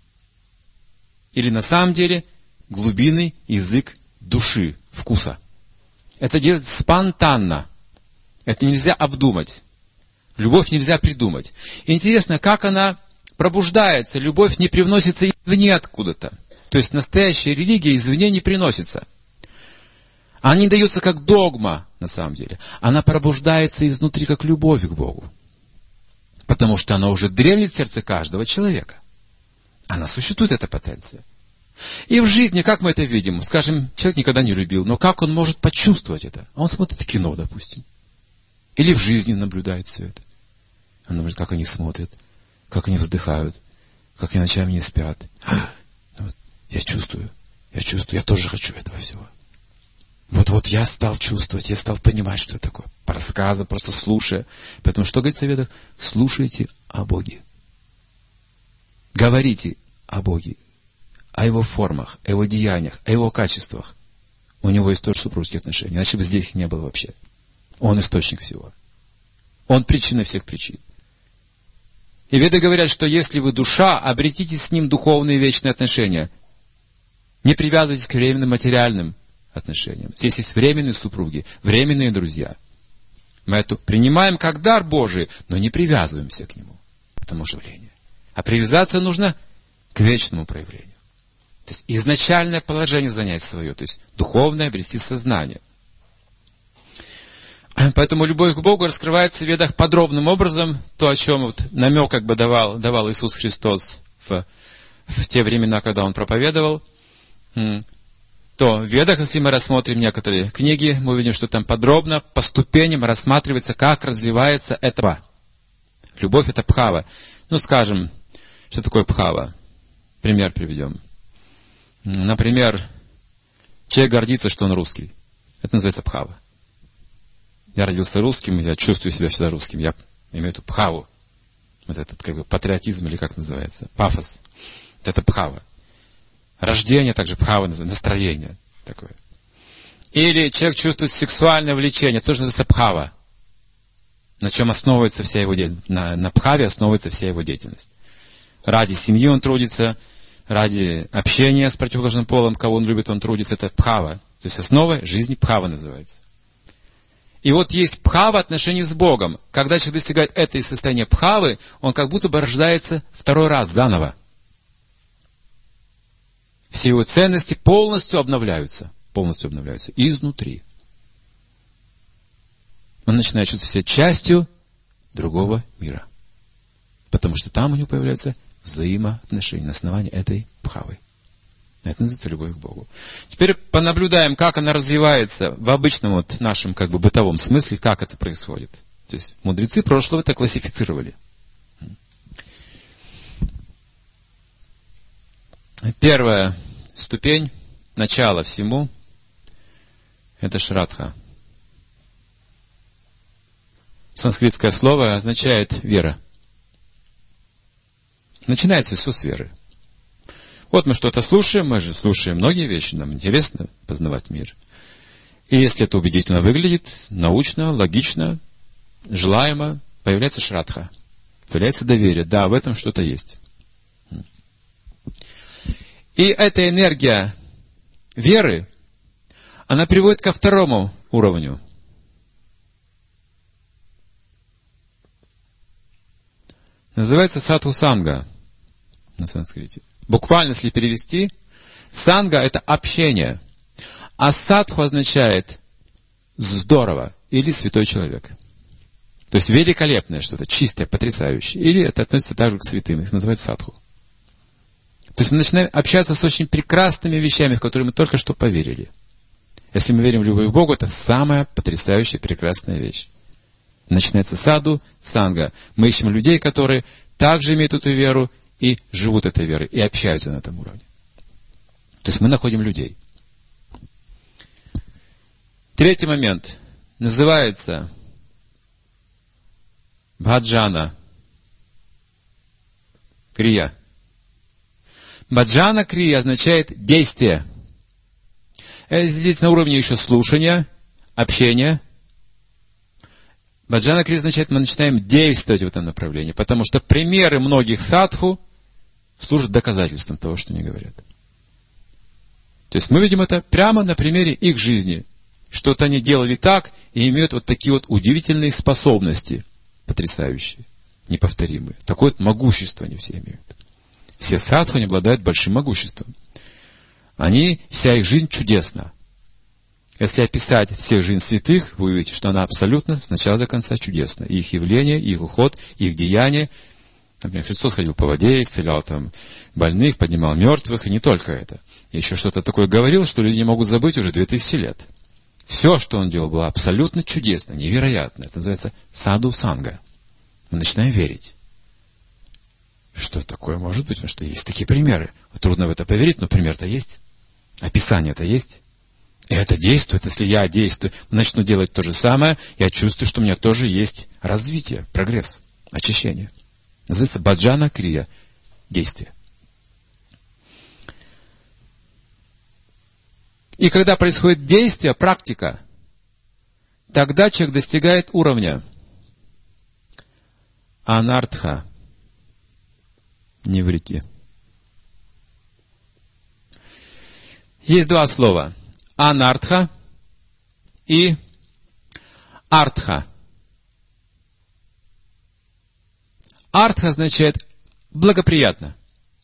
Или на самом деле глубинный язык души, вкуса. Это делается спонтанно. Это нельзя обдумать. Любовь нельзя придумать. И интересно, как она пробуждается. Любовь не привносится извне откуда-то. То есть настоящая религия извне не приносится. Она не дается как догма, на самом деле. Она пробуждается изнутри, как любовь к Богу. Потому что она уже дремлет в сердце каждого человека. Она существует, эта потенция. И в жизни, как мы это видим? Скажем, человек никогда не любил, но как он может почувствовать это? Он смотрит кино, допустим. Или в жизни наблюдает все это. Он наблюдает, как они смотрят, как они вздыхают, как они ночами не спят. Я чувствую, я тоже хочу этого всего. Вот я стал чувствовать, я стал понимать, что это такое. По рассказам, просто слушая. Поэтому что говорится в Ведах? Слушайте о Боге. Говорите о Боге. О Его формах, о Его деяниях, о Его качествах. У Него есть тоже супружеские отношения. Иначе бы здесь их не было вообще. Он источник всего. Он причина всех причин. И Веды говорят, что если вы душа, обретите с Ним духовные вечные отношения. Не привязывайтесь к временным материальным отношениям. Здесь есть временные супруги, временные друзья. Мы это принимаем как дар Божий, но не привязываемся к нему. Потому что явление. А привязаться нужно к вечному проявлению. То есть изначальное положение занять свое, то есть духовное обрести сознание. Поэтому любовь к Богу раскрывается в Ведах подробным образом, то, о чем вот намек как бы давал Иисус Христос в те времена, когда Он проповедовал. То в Ведах, если мы рассмотрим некоторые книги, мы увидим, что там подробно, по ступеням рассматривается, как развивается это. Любовь — это бхава. Ну, скажем, что такое бхава? Пример приведем. Например, человек гордится, что он русский. Это называется бхава. Я родился русским, я чувствую себя всегда русским. Я имею эту бхаву. Вот этот как бы патриотизм, или как называется, пафос. Вот это бхава. Рождение также бхава, настроение такое. Или человек чувствует сексуальное влечение, тоже называется бхава. На чем основывается вся его деятельность? На бхаве основывается вся его деятельность. Ради семьи он трудится, ради общения с противоположным полом, кого он любит, он трудится. Это бхава. То есть основа жизни бхава называется. И вот есть бхава отношений с Богом. Когда человек достигает этой состояния бхавы, он как будто бы рождается второй раз заново. Все его ценности полностью обновляются изнутри. Он начинает чувствовать себя частью другого мира. Потому что там у него появляются взаимоотношения на основании этой бхавы. Это называется любовь к Богу. Теперь понаблюдаем, как она развивается в обычном вот нашем как бы бытовом смысле, как это происходит. То есть мудрецы прошлого это классифицировали. Первая ступень, начало всему, это шрадха. Санскритское слово означает вера. Начинается все с веры. Вот мы что-то слушаем, мы же слушаем многие вещи, нам интересно познавать мир. И если это убедительно выглядит, научно, логично, желаемо, появляется шрадха, появляется доверие. Да, в этом что-то есть. И эта энергия веры, она приводит ко второму уровню. Называется садху-санга на санскрите. Буквально, если перевести, санга — это общение, а садху означает здорово или святой человек. То То есть великолепное что-то, чистое, потрясающее. Или это относится также к святым, их называют садху. То есть мы начинаем общаться с очень прекрасными вещами, в которые мы только что поверили. Если мы верим в любовь к Богу, это самая потрясающая, прекрасная вещь. Начинается саду, санга. Мы ищем людей, которые также имеют эту веру и живут этой верой, и общаются на этом уровне. То есть мы находим людей. Третий момент называется бхаджана крия. Бхаджана крия означает действие. Здесь на уровне еще слушания, общения. Бхаджана крия означает, мы начинаем действовать в этом направлении, потому что примеры многих садху служат доказательством того, что они говорят. То есть мы видим это прямо на примере их жизни. Что-то они делали так и имеют вот такие вот удивительные способности, потрясающие, неповторимые. Такое вот могущество они все имеют. Все садху, они обладают большим могуществом. Вся их жизнь чудесна. Если описать всех жизнь святых, вы увидите, что она абсолютно с начала до конца чудесна. И их явление, их уход, их деяния. Например, Христос ходил по воде, исцелял там больных, поднимал мертвых, и не только это. И еще что-то такое говорил, что люди не могут забыть уже 2000 лет. Все, что он делал, было абсолютно чудесно, невероятно. Это называется саду санга. Мы начинаем верить. Что такое может быть? Потому что есть такие примеры. Трудно в это поверить, но пример-то есть. Описание-то есть. И это действует. Если я действую, начну делать то же самое, я чувствую, что у меня тоже есть развитие, прогресс, очищение. Называется баджана крия. Действие. И когда происходит действие, практика, тогда человек достигает уровня анартха, неврити. Есть два слова. Анартха и артха. Артха означает благоприятно.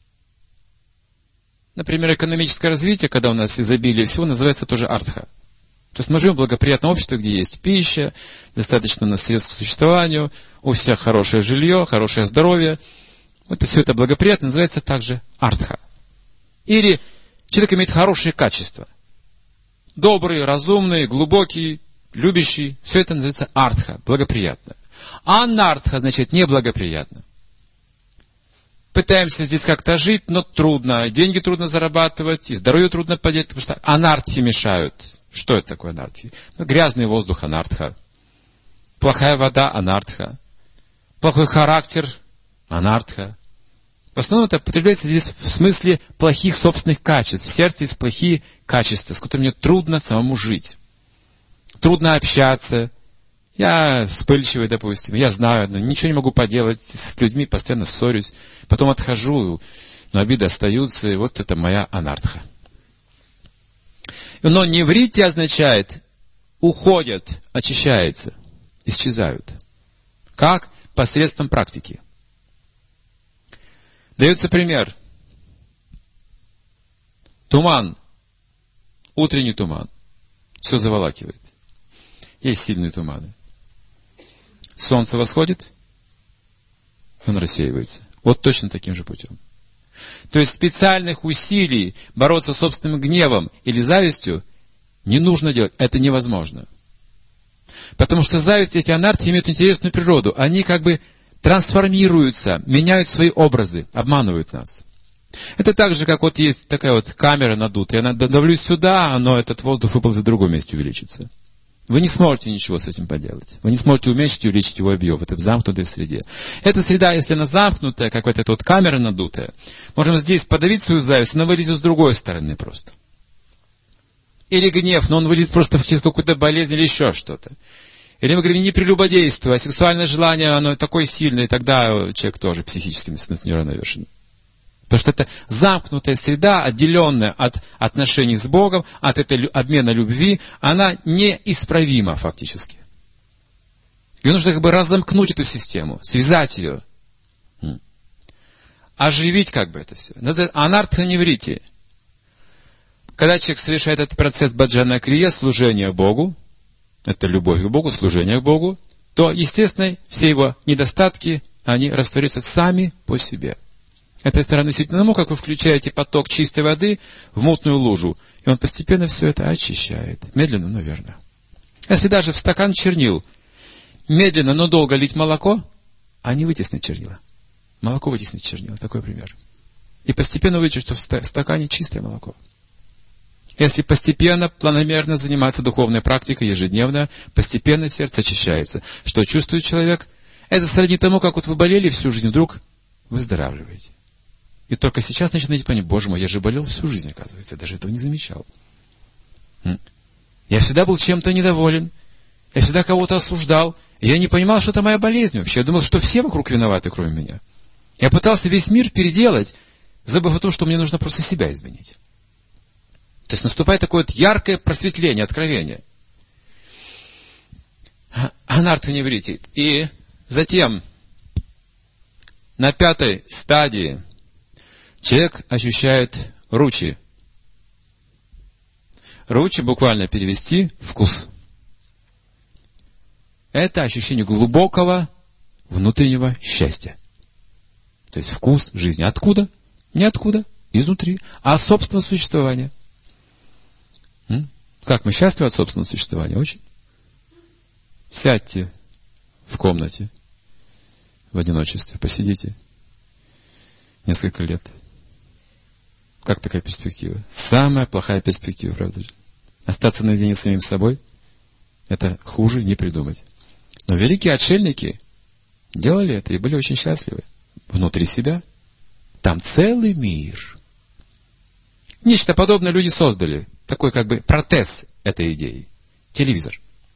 Например, экономическое развитие, когда у нас изобилие всего, называется тоже артха. То есть мы живем в благоприятном обществе, где есть пища, достаточно у нас средств к существованию, у всех хорошее жилье, хорошее здоровье. Вот и все это благоприятно, называется также артха. Или человек имеет хорошие качества. Добрый, разумный, глубокий, любящий. Все это называется артха, благоприятно. Анартха значит неблагоприятно. Пытаемся здесь как-то жить, но трудно. Деньги трудно зарабатывать, и здоровье трудно поднять, потому что анартхи мешают. Что это такое анартхи? Грязный воздух анартха. Плохая вода анартха. Плохой характер анартха. В основном это употребляется здесь в смысле плохих собственных качеств. В сердце есть плохие качества, с которыми мне трудно самому жить. Трудно общаться. Я вспыльчивый, допустим, я знаю, но ничего не могу поделать, с людьми постоянно ссорюсь, потом отхожу, но обиды остаются, и вот это моя анартха. Но неврити означает уходят, очищаются, исчезают. Как? Посредством практики. Дается пример. Туман, утренний туман, все заволакивает. Есть сильные туманы. Солнце восходит, он рассеивается. Вот точно таким же путем. То есть специальных усилий бороться с собственным гневом или завистью не нужно делать. Это невозможно. Потому что зависть, эти анархи имеют интересную природу. Они как бы трансформируются, меняют свои образы, обманывают нас. Это так же, как вот есть такая вот камера надутая. Я давлюсь сюда, но этот воздух выползет в другом месте увеличится. Вы не сможете ничего с этим поделать. Вы не сможете уменьшить и увеличить его объем в этой замкнутой среде. Эта среда, если она замкнутая, как вот эта вот камера надутая, можем здесь подавить свою зависть, она вылезет с другой стороны просто. Или гнев, но он вылезет просто через какую-то болезнь или еще что-то. Или мы говорим, не прелюбодействуй, а сексуальное желание, оно такое сильное, и тогда человек тоже психически неуравновешенный. Потому что это замкнутая среда, отделенная от отношений с Богом, от этой обмена любви, она неисправима фактически. Ее нужно как бы разомкнуть эту систему, связать ее, оживить как бы это все. Анартха неврити. Когда человек совершает этот процесс баджана крия, служения Богу, это любовь к Богу, служение к Богу, то, естественно, все его недостатки, они растворяются сами по себе. Это равносильно тому, как вы включаете поток чистой воды в мутную лужу, и он постепенно все это очищает. Медленно, но верно. Если даже в стакан чернил медленно, но долго лить молоко, они вытеснят чернила. Молоко вытеснит чернила. Такой пример. И постепенно увидите, что в стакане чистое молоко. Если постепенно, планомерно заниматься духовной практикой ежедневно, постепенно сердце очищается. Что чувствует человек? Это сродни тому, как вот вы болели всю жизнь, вдруг выздоравливаете. И только сейчас начинаете понимать, Боже мой, я же болел всю жизнь, оказывается, я даже этого не замечал. Я всегда был чем-то недоволен, я всегда кого-то осуждал, и я не понимал, что это моя болезнь вообще. Я думал, что все вокруг виноваты, кроме меня. Я пытался весь мир переделать, забыв о том, что мне нужно просто себя изменить. То есть наступает такое вот яркое просветление, откровение. Анарта невритит. И затем на 5-й стадии человек ощущает ручи. Ручи буквально перевести вкус. Это ощущение глубокого внутреннего счастья. То есть вкус жизни. Откуда? Не откуда, изнутри, а от собственного существования. Как мы счастливы от собственного существования? Очень. Сядьте в комнате в одиночестве, посидите несколько лет. Как такая перспектива? Самая плохая перспектива, правда же? Остаться наедине с самим собой, это хуже не придумать. Но великие отшельники делали это и были очень счастливы. Внутри себя. Там целый мир. Нечто подобное люди создали. Такой как бы протез этой идеи. Телевизор.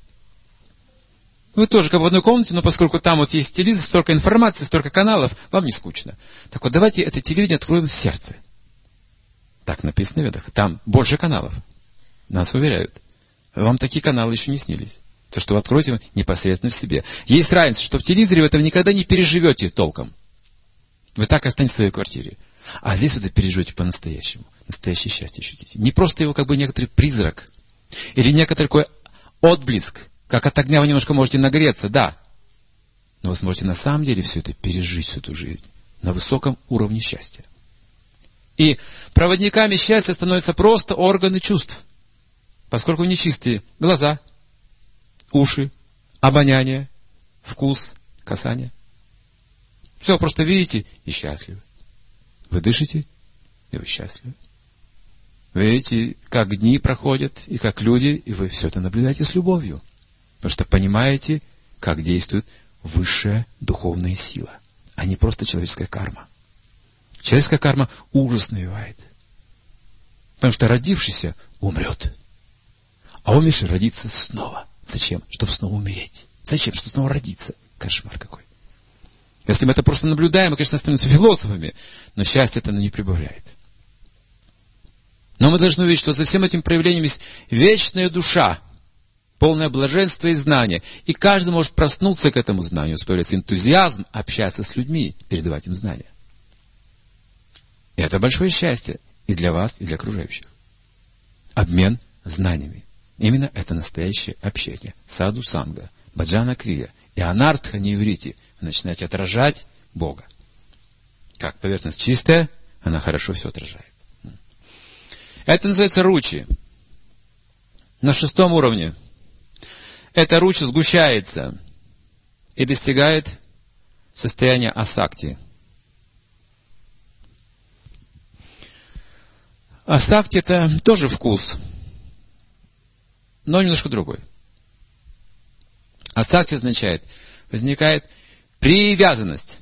Вы тоже как в одной комнате, но поскольку там вот есть телевизор, столько информации, столько каналов, вам не скучно. Так вот, давайте это телевидение откроем в сердце. Так написано в Ведах. Там больше каналов. Нас уверяют. Вам такие каналы еще не снились. То, что вы откроете непосредственно в себе. Есть разница, что в телевизоре вы этого никогда не переживете толком. Вы так останетесь в своей квартире. А здесь вы это переживете по-настоящему. Настоящее счастье ощутите. Не просто его как бы некоторый призрак. Или некоторый такой отблеск. Как от огня вы немножко можете нагреться, да. Но вы сможете на самом деле все это пережить, всю эту жизнь. На высоком уровне счастья. И проводниками счастья становятся просто органы чувств. Поскольку нечистые глаза, уши, обоняние, вкус, касание. Все, просто видите и счастливы. Вы дышите, и вы счастливы. Вы видите, как дни проходят, и как люди, и вы все это наблюдаете с любовью. Потому что понимаете, как действует высшая духовная сила, а не просто человеческая карма. Человеческая карма ужас навевает. Потому что родившийся умрет. А умерший родится снова. Зачем? Чтобы снова умереть. Зачем? Чтобы снова родиться. Кошмар какой. Если мы это просто наблюдаем, мы, конечно, становимся философами, но счастье это не прибавляет. Но мы должны увидеть, что за всем этим проявлением есть вечная душа, полное блаженство и знание. И каждый может проснуться к этому знанию, появляется энтузиазм общаться с людьми, передавать им знания. И это большое счастье и для вас, и для окружающих. Обмен знаниями. Именно это настоящее общение. Саду санга, баджана крия и анартха неврити. Вы начинаете отражать Бога. Как поверхность чистая, она хорошо все отражает. Это называется ручи. На 6-м уровне эта руча сгущается и достигает состояния асакти. Асакти это тоже вкус, но немножко другой. Асакти означает, возникает привязанность.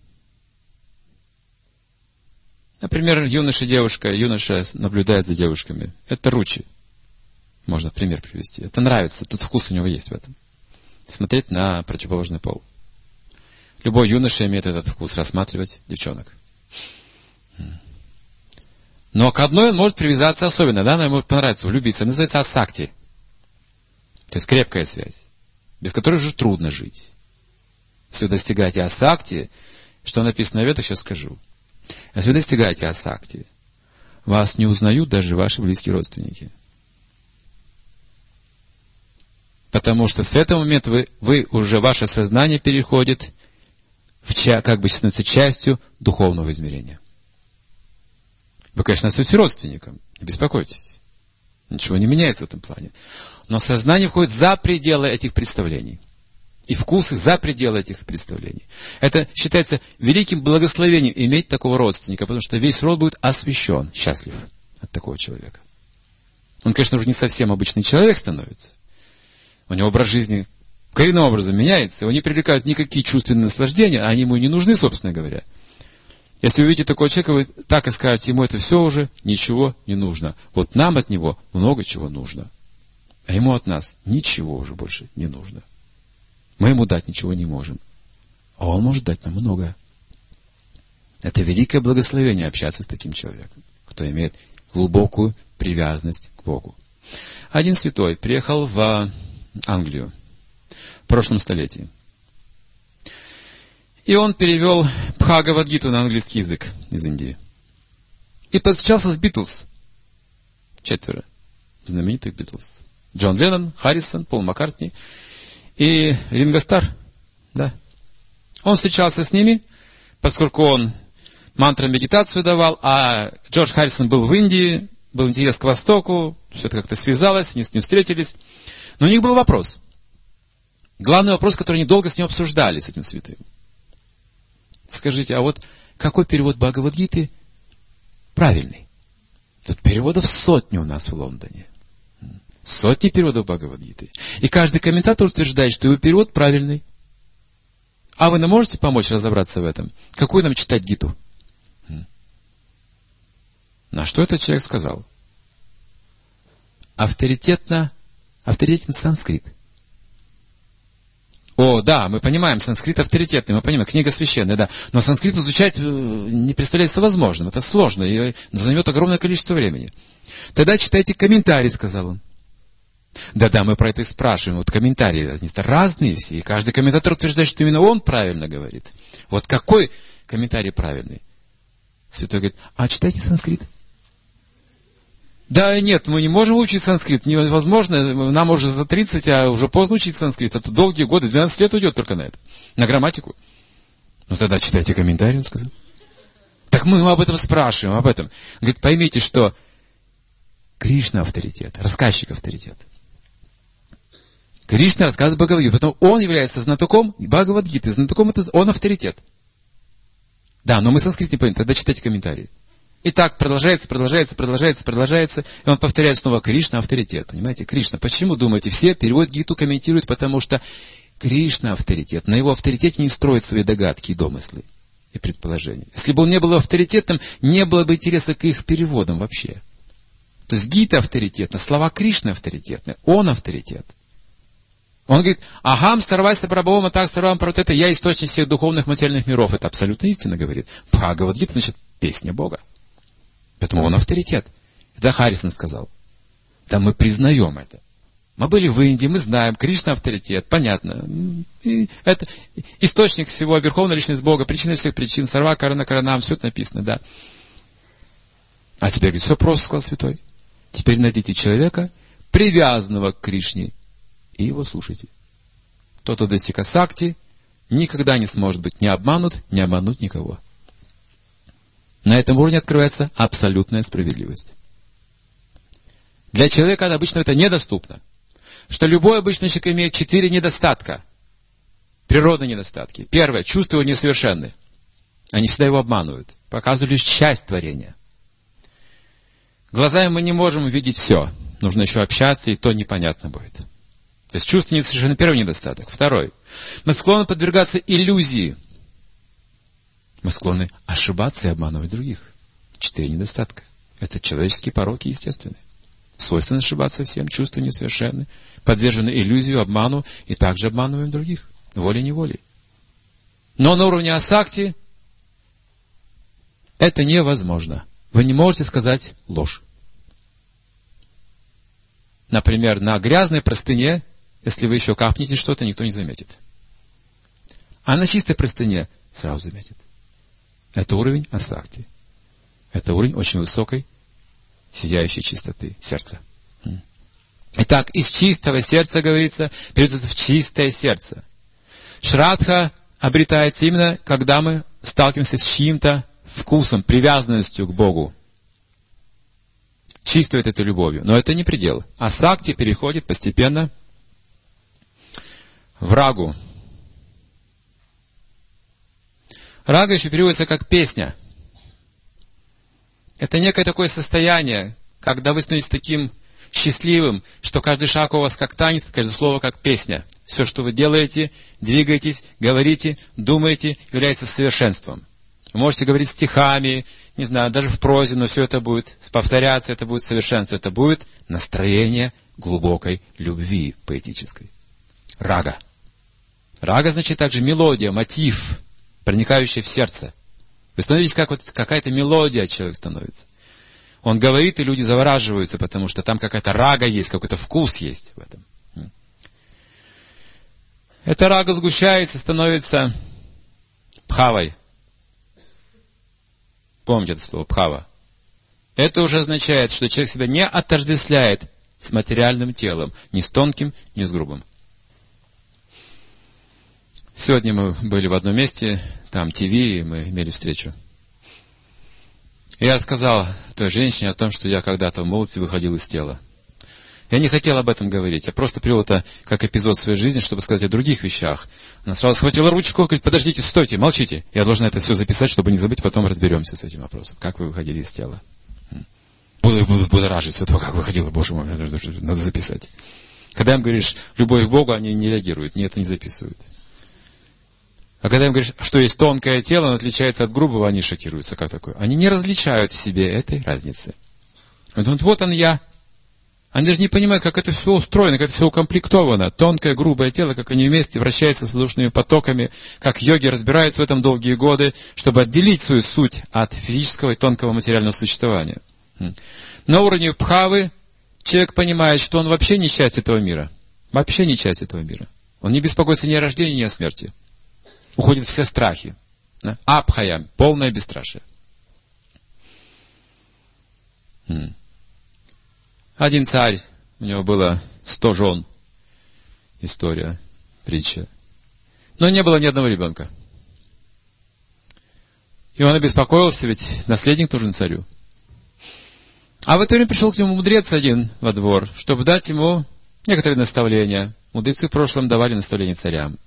Например, юноша наблюдает за девушками. Это ручи. Можно пример привести. Это нравится, тут вкус у него есть в этом. Смотреть на противоположный пол. Любой юноша имеет этот вкус, рассматривать девчонок. Но к одной он может привязаться особенно, да, она ему понравится, влюбиться. Это называется асакти. То есть крепкая связь, без которой уже трудно жить. Если вы достигаете асакти, что написано в Ведах, сейчас скажу. Если вы достигаете асакти, вас не узнают даже ваши близкие родственники. Потому что с этого момента вы уже, ваше сознание переходит, как бы становится частью духовного измерения. Вы, конечно, остаетесь родственником, не беспокойтесь. Ничего не меняется в этом плане. Но сознание входит за пределы этих представлений. И вкусы за пределы этих представлений. Это считается великим благословением иметь такого родственника, потому что весь род будет освящен, счастлив от такого человека. Он, конечно, уже не совсем обычный человек становится. У него образ жизни коренным образом меняется, его не привлекают никакие чувственные наслаждения, а они ему не нужны, собственно говоря. Если вы увидите такого человека, вы так и скажете, ему это все уже ничего не нужно. Вот нам от него много чего нужно. А ему от нас ничего уже больше не нужно. Мы ему дать ничего не можем. А он может дать нам многое. Это великое благословение общаться с таким человеком, кто имеет глубокую привязанность к Богу. Один святой приехал в Англию в прошлом столетии. И он перевел Бхагавад-гиту на английский язык из Индии. И повстречался с Битлз. 4 знаменитых Битлз. Джон Леннон, Харрисон, Пол Маккартни и Ринго Стар. Да. Он встречался с ними, поскольку он мантра-медитацию давал, а Джордж Харрисон был в Индии, был интерес к Востоку, все это как-то связалось, они с ним встретились. Но у них был вопрос. Главный вопрос, который они долго с ним обсуждали, с этим святым. Скажите, а вот какой перевод Бхагавад-гиты правильный? Тут переводов сотни у нас в Лондоне. Сотни переводов Бхагавад-гиты. И каждый комментатор утверждает, что его перевод правильный. А вы нам можете помочь разобраться в этом? Какую нам читать гиту? На что этот человек сказал? Авторитетен санскрит. О, да, мы понимаем, санскрит авторитетный, мы понимаем, книга священная, да. Но санскрит изучать не представляется возможным, это сложно, и займет огромное количество времени. Тогда читайте комментарии, сказал он. Да-да, мы про это и спрашиваем. Вот комментарии, они разные все, и каждый комментатор утверждает, что именно он правильно говорит. Вот какой комментарий правильный? Святой говорит, а читайте санскрит. Да нет, мы не можем учить санскрит, невозможно, нам уже за 30, а уже поздно учить санскрит, это долгие годы, 12 лет уйдет только на это, на грамматику. Ну тогда читайте комментарий, он сказал. Так мы об этом спрашиваем, об этом. Он говорит, поймите, что Кришна авторитет, рассказчик авторитет. Кришна рассказывает Бхагавад-гиту, потому он является знатоком Бхагавад-гиты, знатоком это он авторитет. Да, но мы санскрит не понимаем, тогда читайте комментарии. И так продолжается, и он повторяет снова Кришна авторитет. Понимаете, Кришна. Почему, думаете, все переводят гиту, комментируют? Потому что Кришна авторитет. На его авторитете не строят свои догадки и домыслы, и предположения. Если бы он не был авторитетом, не было бы интереса к их переводам вообще. То есть гита авторитетна, слова Кришны авторитетны, он авторитет. Он говорит, ахам сарвайса прабхавам атак сарвам правтета, я источник всех духовных материальных миров. Это абсолютно истина, говорит. Бхагавад-гита, значит, песня Бога. Поэтому он авторитет. Это Харрисон сказал. Да мы признаем это. Мы были в Индии, мы знаем, Кришна авторитет, понятно. И это источник всего, верховная личность Бога, причина всех причин, сарва карана каранам, все это написано, да. А теперь, говорит, все просто, сказал святой. Теперь найдите человека, привязанного к Кришне, и его слушайте. Тот, кто достиг асакти, никогда не сможет быть ни обманут, ни обмануть никого. На этом уровне открывается абсолютная справедливость. Для человека обычно это недоступно. Что любой обычный человек имеет 4 недостатка. Природные недостатки. Первое, чувства его несовершенны. Они всегда его обманывают. Показывают лишь часть творения. Глазами мы не можем увидеть все. Нужно еще общаться, и то непонятно будет. То есть чувства несовершенны. Первый недостаток. Второй. Мы склонны подвергаться иллюзии. Мы склонны ошибаться и обманывать других. 4 недостатка. Это человеческие пороки естественные. Свойственно ошибаться всем, чувства несовершенны, подвержены иллюзию, обману, и также обманываем других, волей-неволей. Но на уровне асакти это невозможно. Вы не можете сказать ложь. Например, на грязной простыне, если вы еще капнете что-то, никто не заметит. А на чистой простыне сразу заметит. Это уровень асакти. Это уровень очень высокой, сияющей чистоты сердца. Итак, из чистого сердца, говорится, перейдется в чистое сердце. Шрадха обретается именно, когда мы сталкиваемся с чьим-то вкусом, привязанностью к Богу. Чувствует это любовью. Но это не предел. А сакти переходит постепенно в рагу. Рага еще переводится как песня. Это некое такое состояние, когда вы становитесь таким счастливым, что каждый шаг у вас как танец, каждое слово как песня. Все, что вы делаете, двигаетесь, говорите, думаете, является совершенством. Вы можете говорить стихами, не знаю, даже в прозе, но все это будет повторяться, это будет совершенство, это будет настроение глубокой любви поэтической. Рага. Рага значит также мелодия, мотив, проникающий в сердце. Вы становитесь как вот какая-то мелодия, человек становится. Он говорит, и люди завораживаются, потому что там какая-то рага есть, какой-то вкус есть в этом. Эта рага сгущается, становится пхавой. Помните это слово пхава. Это уже означает, что человек себя не отождествляет с материальным телом, ни с тонким, ни с грубым. Сегодня мы были в одном месте, там ТВ, и мы имели встречу. И я сказал той женщине о том, что я когда-то в молодости выходил из тела. Я не хотел об этом говорить, я просто привел это как эпизод своей жизни, чтобы сказать о других вещах. Она сразу схватила ручку, говорит: подождите, стойте, молчите. Я должен это все записать, чтобы не забыть, потом разберемся с этим вопросом. Как вы выходили из тела? Буду будоражить все то, как выходило, Боже мой, надо записать. Когда им говоришь любовь к Богу, они не реагируют, это не записывают. А когда им говоришь, что есть тонкое тело, оно отличается от грубого, они шокируются. Как такое? Они не различают в себе этой разницы. Вот он я. Они даже не понимают, как это все устроено, как это все укомплектовано. Тонкое, грубое тело, как они вместе вращаются с воздушными потоками, как йоги разбираются в этом долгие годы, чтобы отделить свою суть от физического и тонкого материального существования. На уровне пхавы человек понимает, что он вообще не часть этого мира. Вообще не часть этого мира. Он не беспокоится ни о рождении, ни о смерти. Уходят все страхи. Абхаям, полное бесстрашие. Один царь, у него было 100 жен. История, притча. Но не было ни одного ребенка. И он обеспокоился, ведь наследник нужен царю. А в это время пришел к нему мудрец один во двор, чтобы дать ему некоторые наставления. Мудрецы в прошлом давали наставления царям.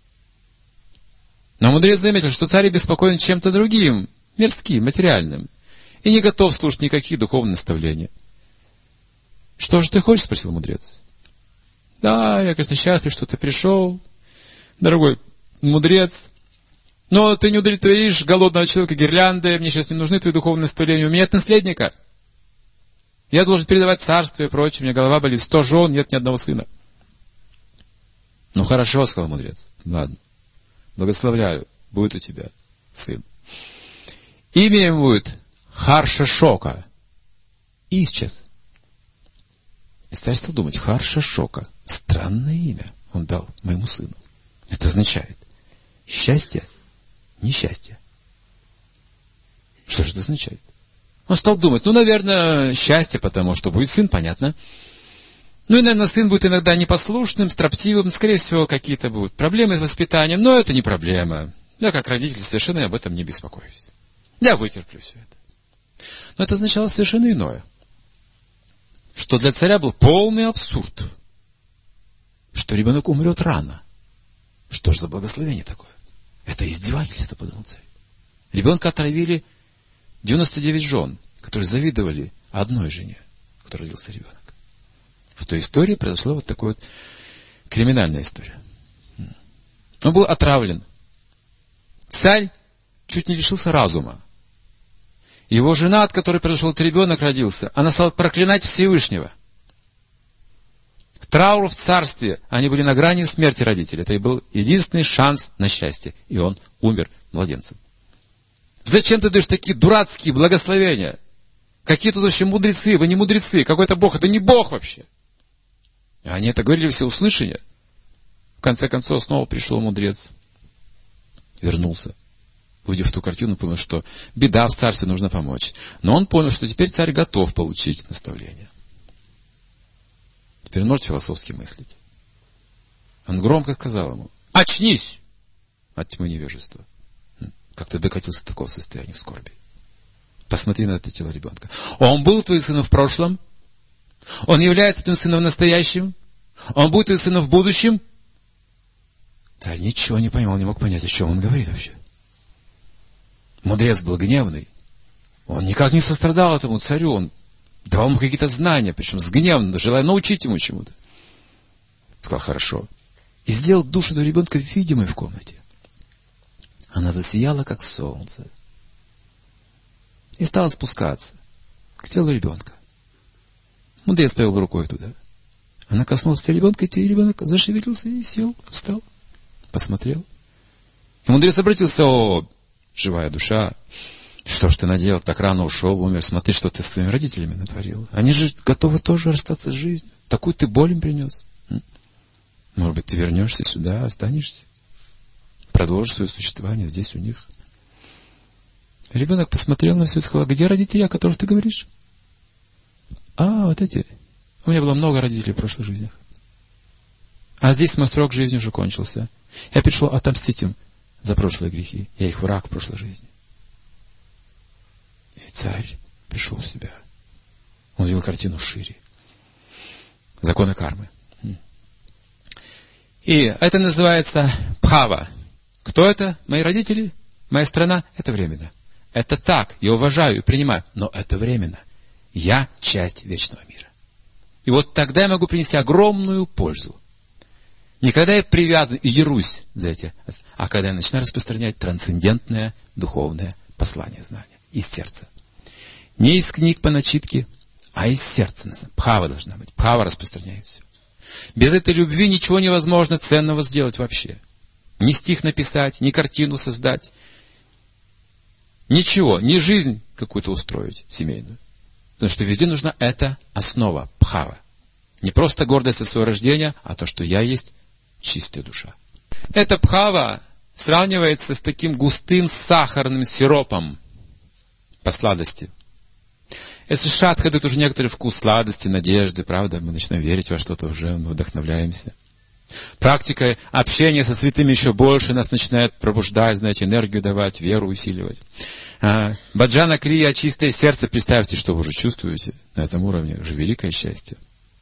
Но мудрец заметил, что царь беспокоен чем-то другим, мирским, материальным, и не готов слушать никаких духовных наставлений. «Что же ты хочешь?» — спросил мудрец. «Да, я, конечно, счастлив, что ты пришел, дорогой мудрец, но ты не удовлетворишь голодного человека гирляндой, мне сейчас не нужны твои духовные наставления, у меня нет наследника. Я должен передавать царство и прочее, у меня голова болит, 100 жен, нет ни одного сына». «Ну хорошо», — сказал мудрец, — «ладно, благословляю, будет у тебя сын. Имя ему будет Харша-шока». И исчез. И царь стал думать: Харша-шока, странное имя он дал моему сыну. Это означает счастье, несчастье. Что же это означает? Он стал думать: наверное, счастье, потому что будет сын, понятно. И, наверное, сын будет иногда непослушным, строптивым, скорее всего, какие-то будут проблемы с воспитанием, но это не проблема. Я, как родитель, совершенно об этом не беспокоюсь. Я вытерплю все это. Но это означало совершенно иное. Что для царя был полный абсурд. Что ребенок умрет рано. Что же за благословение такое? Это издевательство, подумал царь. Ребенка отравили 99 жен, которые завидовали одной жене, в которой родился ребенок. В той истории произошла вот такая вот криминальная история. Он был отравлен. Царь чуть не лишился разума. Его жена, от которой произошел этот ребенок, родился, она стала проклинать Всевышнего. Траур в царстве, они были на грани смерти родителей. Это и был единственный шанс на счастье. И он умер младенцем. Зачем ты даешь такие дурацкие благословения? Какие тут вообще мудрецы? Вы не мудрецы. Какой-то Бог? Это не Бог вообще. И они это говорили все услышания. В конце концов, снова пришел мудрец. Вернулся. Увидев ту картину, понял, что беда в царстве, нужно помочь. Но он понял, что теперь царь готов получить наставление. теперь он может философски мыслить. Он громко сказал ему: очнись от тьмы невежества. Как ты докатился до такого состояния скорби? Посмотри на это тело ребенка. Он был твоим сыном в прошлом. Он является твоим сыном в настоящем. Он будет твоим сыном в будущем. Царь ничего не понимал, не мог понять, о чем он говорит вообще. Мудрец был гневный. Он никак не сострадал этому царю. Он давал ему какие-то знания, причем с гневом, желая научить ему чему-то. Сказал: хорошо. И сделал душу этого ребенка видимой в комнате. Она засияла, как солнце. И стала спускаться к телу ребенка. Мудрец повел рукой туда. Она коснулась тела ребенка, и ребенок зашевелился и сел, встал, посмотрел. И мудрец обратился: о, живая душа, что ж ты наделал, так рано ушел, умер, смотри, что ты с своими родителями натворил. Они же готовы тоже расстаться с жизнью. Такую ты боль им принес. Может быть, ты вернешься сюда, останешься, продолжишь свое существование здесь у них. Ребенок посмотрел на все и сказал: где родители, о которых ты говоришь? А, вот эти. У меня было много родителей в прошлых жизнях. А здесь мой срок жизни уже кончился. Я пришел отомстить им за прошлые грехи. Я их враг в прошлой жизни. И царь пришел в себя. Он видел картину шире. Законы кармы. И это называется бхава. Кто это? Мои родители? Моя страна? Это временно. Это так, я уважаю и принимаю, но это временно. Я часть вечного мира. И вот тогда я могу принести огромную пользу. Не когда я привязан и дерусь за эти, а когда я начинаю распространять трансцендентное духовное послание знания из сердца. Не из книг по начитке, а из сердца. Бхава должна быть. Бхава распространяет все. Без этой любви ничего невозможно ценного сделать вообще. Ни стих написать, ни картину создать. Ничего, ни жизнь какую-то устроить семейную. Потому что везде нужна эта основа, бхава. Не просто гордость от своего рождения, а то, что я есть чистая душа. Эта бхава сравнивается с таким густым сахарным сиропом по сладости. Если шадха, это уже некоторый вкус сладости, надежды, правда? Мы начинаем верить во что-то уже, мы вдохновляемся. Практика общения со святыми еще больше нас начинает пробуждать, знаете, энергию давать, веру усиливать. Баджана крия, чистое сердце, представьте, что вы уже чувствуете на этом уровне, уже великое счастье.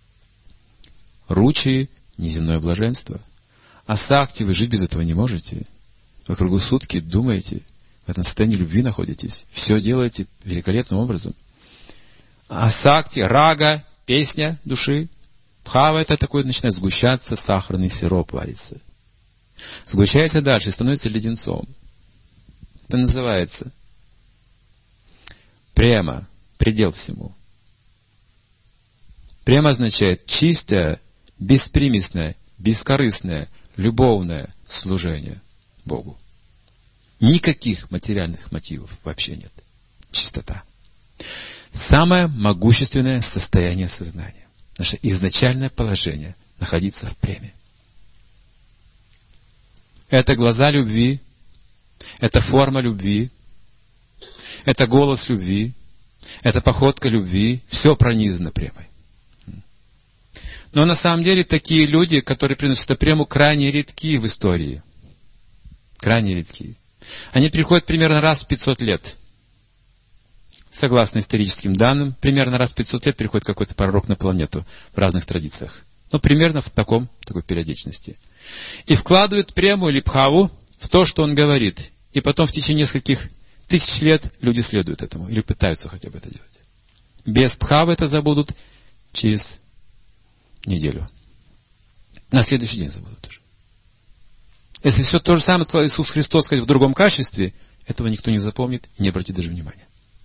Ручи, неземное блаженство. Асакти, вы жить без этого не можете. Вы круглосутки думаете, в этом состоянии любви находитесь, все делаете великолепным образом. Асакти, рага, песня души. Бхава это такое, начинает сгущаться, сахарный сироп варится. Сгущается дальше, становится леденцом. Это называется према, предел всему. Према означает чистое, беспримесное, бескорыстное, любовное служение Богу. Никаких материальных мотивов вообще нет. Чистота. Самое могущественное состояние сознания. Наше изначальное положение — находиться в преме. Это глаза любви, это форма любви, это голос любви, это походка любви, все пронизано премой. Но на самом деле такие люди, которые приносят эту прему, крайне редки в истории. Крайне редки. Они приходят примерно раз в 500 лет. Согласно историческим данным, примерно раз в 500 лет приходит какой-то пророк на планету в разных традициях. Но примерно в такой периодичности. И вкладывает прему или бхаву в то, что он говорит. И потом в течение нескольких тысяч лет люди следуют этому. Или пытаются хотя бы это делать. Без бхавы это забудут через неделю. На следующий день забудут уже. Если все то же самое сказал Иисус Христос, сказать в другом качестве, этого никто не запомнит и не обратит даже внимания.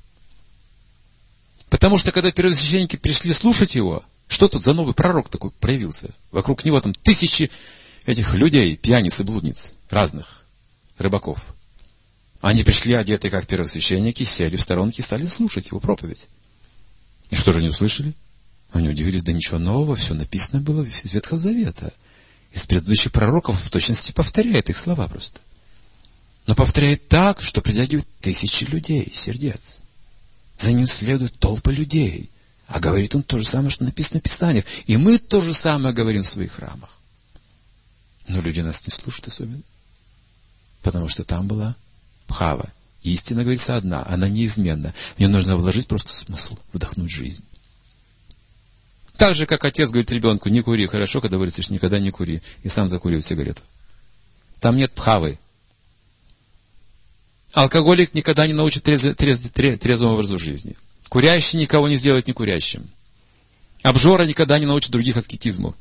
Потому что, когда первосвященники пришли слушать его, что тут за новый пророк такой проявился? Вокруг него там тысячи этих людей, пьяниц и блудниц, разных рыбаков. Они пришли одетые как первосвященники, сели в сторонке и стали слушать его проповедь. И что же они услышали? Они удивились, да ничего нового, все написано было из Ветхого Завета. Из предыдущих пророков в точности повторяет их слова просто. Но повторяет так, что притягивает тысячи людей, сердец. За ним следуют толпы людей. А говорит он то же самое, что написано в Писаниях. И мы то же самое говорим в своих храмах. Но люди нас не слушают особенно. Потому что там была пхава. Истина, говорится, одна, она неизменна. В нее нужно вложить просто смысл, вдохнуть жизнь. Так же, как отец говорит ребенку, не кури, хорошо, когда говоришь, никогда не кури. И сам закурил сигарету. Там нет пхавы. Алкоголик никогда не научит трезвому образу жизни. Курящий никого не сделает некурящим. Обжора никогда не научит других аскетизму.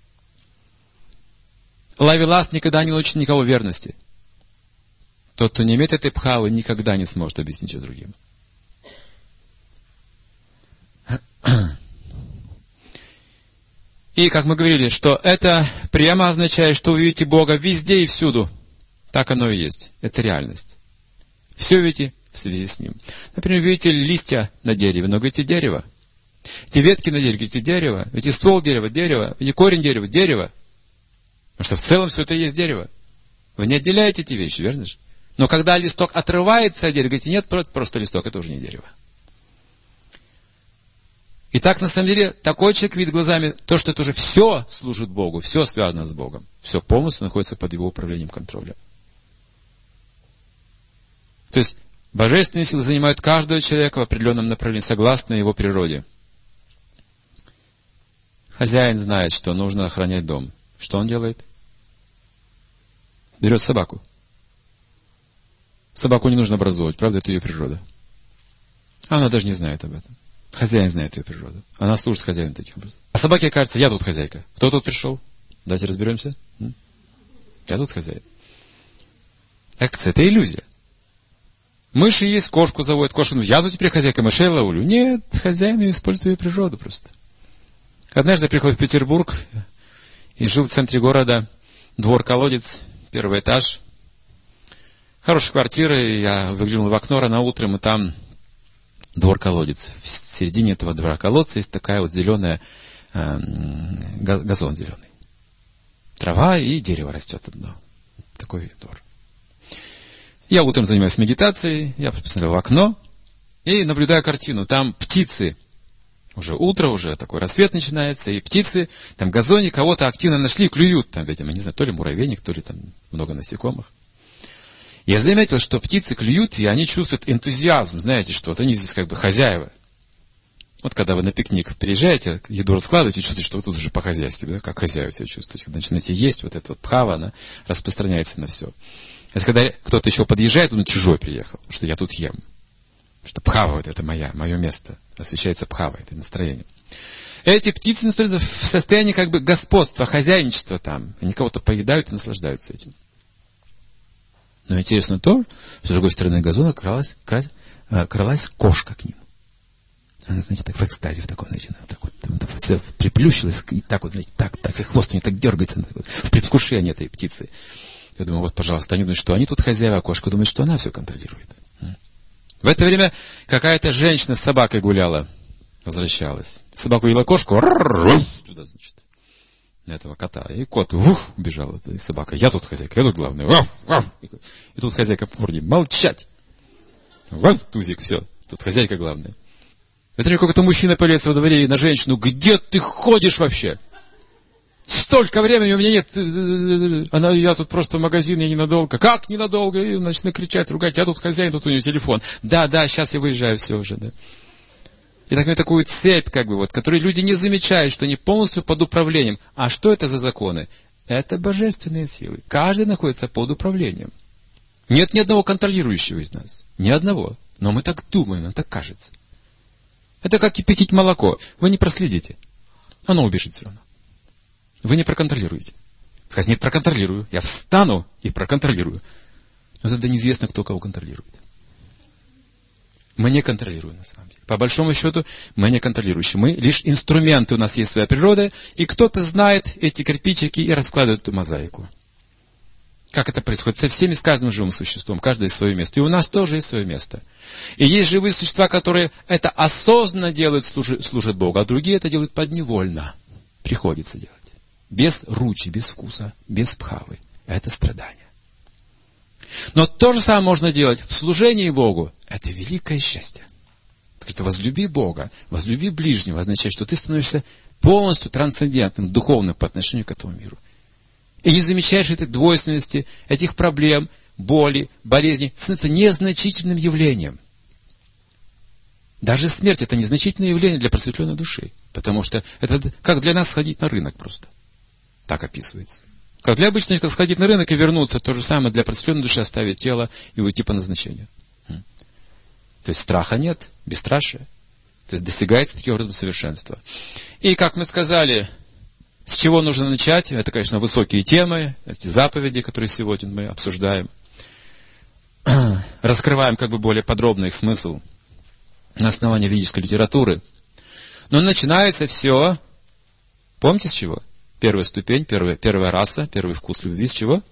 Ловелас никогда не научит никого верности. Тот, кто не имеет этой пхавы, никогда не сможет объяснить ее другим. И, как мы говорили, что это прямо означает, что вы видите Бога везде и всюду. Так оно и есть. Это реальность. Все видите в связи с Ним. Например, видите листья на дереве, но говорите дерево. Эти ветки на дереве, говорите дерево. Видите ствол дерева, дерево. Видите корень дерева, дерево. Потому что в целом все это и есть дерево. Вы не отделяете эти вещи, верно же? Но когда листок отрывается от дерева, говорите, нет, просто листок, это уже не дерево. И так, на самом деле, такой человек видит глазами то, что это уже все служит Богу, все связано с Богом. Все полностью находится под Его управлением, контролем. То есть, божественные силы занимают каждого человека в определенном направлении, согласно его природе. Хозяин знает, что нужно охранять дом. Что он делает? Берет собаку. Собаку не нужно образовывать, правда, это ее природа. А она даже не знает об этом. Хозяин знает ее природу. Она служит хозяину таким образом. А собаке кажется, я тут хозяйка. Кто тут пришел? Давайте разберемся. Я тут хозяин. Это иллюзия. Мыши есть, кошку заводят. Кошку, я тут теперь хозяйка, мышей ловлю. Нет, хозяин использует ее природу просто. Однажды я приехал в Петербург и жил в центре города. Двор-колодец, первый этаж. Хорошая квартира, и я выглянул в окно рано утром, и там двор-колодец. В середине этого двора-колодца есть такая вот зеленая, газон зеленый. Трава и дерево растет одно. Такой двор. Я утром занимаюсь медитацией, я посмотрел в окно и наблюдаю картину. Там птицы. Уже утро, уже такой рассвет начинается, и птицы, там в газоне кого-то активно нашли и клюют. Там, видимо, не знаю, то ли муравейник, то ли там много насекомых. Я заметил, что птицы клюют, и они чувствуют энтузиазм, знаете, что вот они здесь как бы хозяева. Вот когда вы на пикник приезжаете, еду раскладываете, чувствуете, что вы тут уже по хозяйству, да, как хозяева себя чувствуете. Когда начинаете есть, вот эта вот пхава, она распространяется на все. Если когда кто-то еще подъезжает, он чужой приехал, потому что я тут ем. Потому что пхава вот это мое место. Освещается пхава, это настроение. Эти птицы находятся в состоянии как бы господства, хозяйничества там. Они кого-то поедают и наслаждаются этим. Но интересно то, что с другой стороны газона кралась кошка к ним. Она, знаете, так в экстазе, в таком, знаете, так вот все приплющилась, и так вот, знаете, так, и хвост у нее так дергается, в предвкушении этой птицы. Я думаю, вот, пожалуйста, они думают, что они тут хозяева, а кошка думает, что она все контролирует. В это время какая-то женщина с собакой гуляла, возвращалась. Собаку ела кошку, туда, значит, на этого кота. И кот, убежал, и собака. Я тут хозяйка, я тут главный. И тут хозяйка по морде. Молчать! Тузик, все. Тут хозяйка главная. В это время какой-то мужчина появляется во дворе и на женщину. Где ты ходишь вообще? Столько времени у меня нет. Я тут просто в магазин, я ненадолго. Как ненадолго? И начинает кричать, ругать. Я тут хозяин, тут у нее телефон. Да, сейчас я выезжаю, все уже, да. И такую цепь, как бы, вот, которую люди не замечают, что они полностью под управлением. А что это за законы? Это божественные силы. Каждый находится под управлением. Нет ни одного контролирующего из нас. Ни одного. Но мы так думаем, нам так кажется. Это как кипятить молоко. Вы не проследите. Оно убежит все равно. Вы не проконтролируете. Сказать, нет, проконтролирую. Я встану и проконтролирую. Но тогда неизвестно, кто кого контролирует. Мы не контролируем, на самом деле. По большому счету, мы не контролирующие. Мы лишь инструменты, у нас есть своя природа, и кто-то знает эти кирпичики и раскладывает эту мозаику. Как это происходит со всеми, с каждым живым существом, каждое свое место. И у нас тоже есть свое место. И есть живые существа, которые это осознанно делают, служат Богу, а другие это делают подневольно. Приходится делать. Без ручи, без вкуса, без пхавы. Это страдание. Но то же самое можно делать в служении Богу. Это великое счастье. Это возлюби Бога, возлюби ближнего, означает, что ты становишься полностью трансцендентным, духовным по отношению к этому миру. И не замечаешь этой двойственности, этих проблем, боли, болезней, становится незначительным явлением. Даже смерть — это незначительное явление для просветленной души, потому что это как для нас сходить на рынок просто. Так описывается. Как для обычного человека сходить на рынок и вернуться, то же самое для просветленной души — оставить тело и уйти по назначению. То есть страха нет, бесстрашия. То есть достигается таким образом совершенства. И, как мы сказали, с чего нужно начать? Это, конечно, высокие темы, эти заповеди, которые сегодня мы обсуждаем. Раскрываем как бы более подробно их смысл на основании ведической литературы. Но начинается все, помните с чего? Первая ступень, первая раса, первый вкус любви с чего?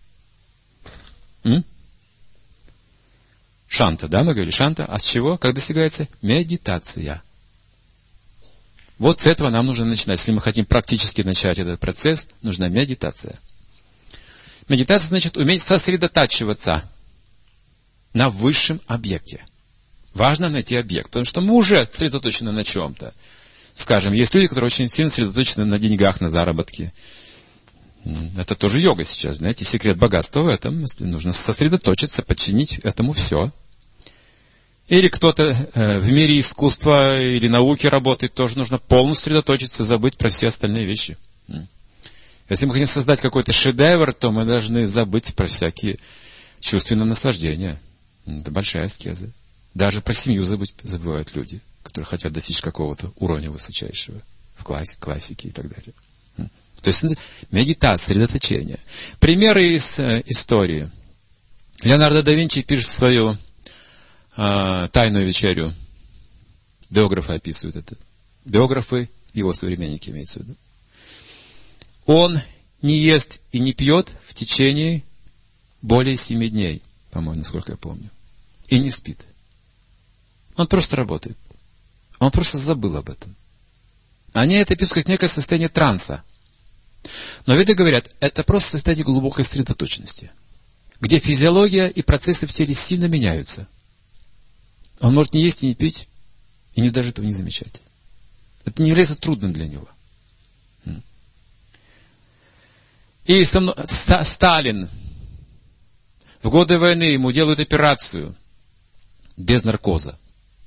Шанта, да, мы говорили, шанта. А с чего? Как достигается? Медитация. Вот с этого нам нужно начинать. Если мы хотим практически начать этот процесс, нужна медитация. Медитация значит уметь сосредотачиваться на высшем объекте. Важно найти объект, потому что мы уже сосредоточены на чем-то. Скажем, есть люди, которые очень сильно сосредоточены на деньгах, на заработке. Это тоже йога сейчас, знаете, секрет богатства в этом. Нужно сосредоточиться, подчинить этому все. Или кто-то в мире искусства или науки работает, тоже нужно полностью сосредоточиться, забыть про все остальные вещи. Если мы хотим создать какой-то шедевр, то мы должны забыть про всякие чувственные наслаждения. Это большая аскеза. Даже про семью забывают люди, которые хотят достичь какого-то уровня высочайшего в классике и так далее. То есть медитация, сосредоточение. Примеры из истории. Леонардо да Винчи пишет свою «Тайную вечерю». Биографы описывают это. Биографы, его современники имеются в виду. Он не ест и не пьет в течение более 7 дней, по-моему, насколько я помню. И не спит. Он просто работает. Он просто забыл об этом. Они это пишут как некое состояние транса. Но веды говорят, это просто состояние глубокой сосредоточенности, где физиология и процессы в теле сильно меняются. Он может не есть и не пить, и даже этого не замечать. Это не является трудным для него. И Сталин в годы войны ему делают операцию без наркоза.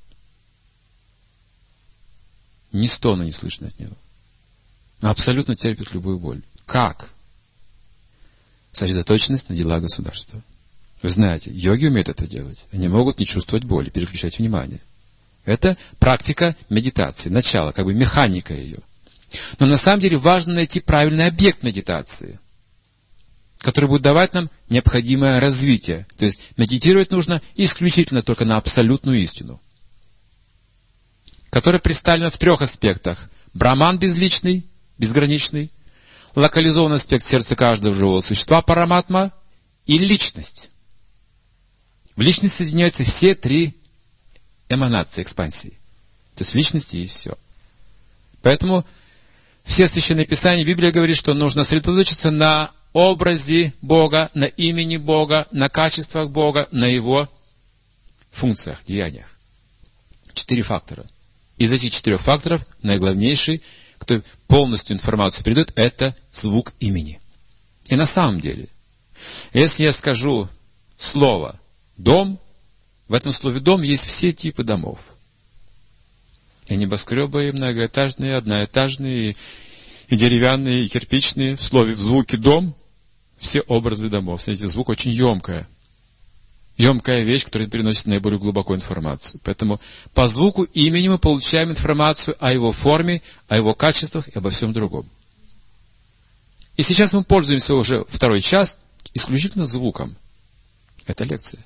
Ни стона не слышно от него. Абсолютно терпит любую боль. Как? Сосредоточенность на дела государства. Вы знаете, йоги умеют это делать. Они могут не чувствовать боли, переключать внимание. Это практика медитации, начало, как бы механика ее. Но на самом деле важно найти правильный объект медитации, который будет давать нам необходимое развитие. То есть медитировать нужно исключительно только на абсолютную истину, которая представлена в 3 аспектах. Браман безличный, безграничный, локализованный аспект сердца каждого живого существа, параматма, и личность. В личности соединяются все 3 эманации, экспансии. То есть в личности есть все. Поэтому все священные писания, Библия говорит, что нужно сосредоточиться на образе Бога, на имени Бога, на качествах Бога, на Его функциях, деяниях. 4 фактора. Из этих 4 факторов наиглавнейший, кто полностью информацию передает, это звук имени. И на самом деле, если я скажу слово «дом», в этом слове «дом» есть все типы домов. И небоскребы, и многоэтажные, и одноэтажные, и деревянные, и кирпичные. В звуке «дом» все образы домов. Смотрите, звук очень емкая вещь, которая переносит наиболее глубокую информацию. Поэтому по звуку имени мы получаем информацию о его форме, о его качествах и обо всем другом. И сейчас мы пользуемся уже 2 час исключительно звуком. Это лекция.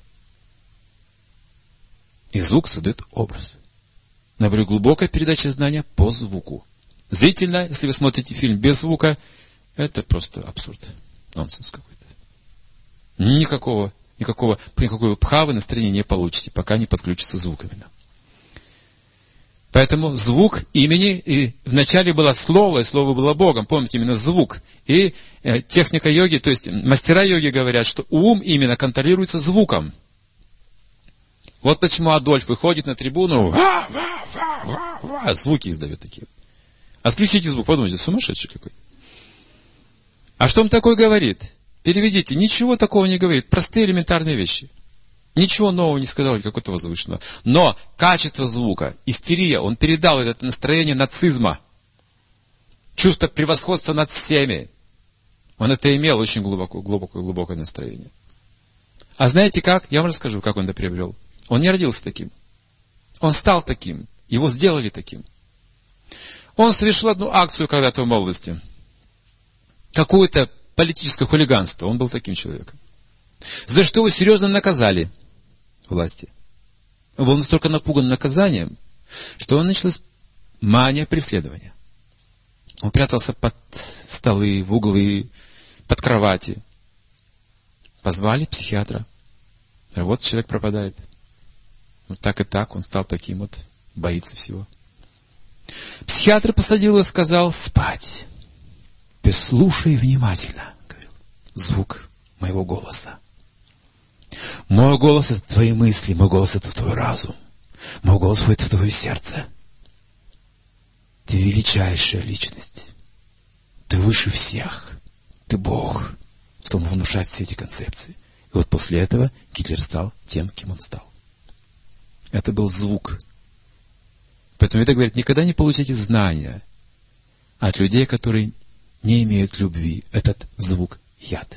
И звук создает образ. Наиболее глубокая передача знания по звуку. Зрительно, если вы смотрите фильм без звука, это просто абсурд. Нонсенс какой-то. Никакой пхавы настроения не получите, пока не подключится звук именно. Поэтому звук имени, и вначале было слово, и слово было Богом. Помните, именно звук. И техника йоги, то есть мастера йоги говорят, что ум именно контролируется звуком. Вот почему Адольф выходит на трибуну, звуки издает такие. Отключите звук, подумайте, сумасшедший какой. А что он такое говорит? Переведите, ничего такого не говорит, простые элементарные вещи. Ничего нового не сказал, какого-то возвышенного. Но качество звука, истерия, он передал это настроение нацизма. Чувство превосходства над всеми. Он это имел очень глубокое настроение. А знаете как? Я вам расскажу, как он это приобрел. Он не родился таким. Он стал таким. Его сделали таким. Он совершил одну акцию когда-то в молодости. Какое-то политическое хулиганство. Он был таким человеком. За что его серьезно наказали власти. Он был настолько напуган наказанием, что он началась мания преследования. Он прятался под столы, в углы, под кровати. Позвали психиатра. Вот человек пропадает. Вот так и так, он стал таким вот, боится всего. Психиатр посадил и сказал: спать. Слушай внимательно, говорил, звук моего голоса. Мой голос — это твои мысли, мой голос — это твой разум. Мой голос входит в твое сердце. Ты величайшая личность. Ты выше всех. Ты Бог. Стал внушать все эти концепции. И вот после этого Гитлер стал тем, кем он стал. Это был звук. Поэтому это говорит, никогда не получайте знания от людей, которые не имеют любви. Этот звук — яд.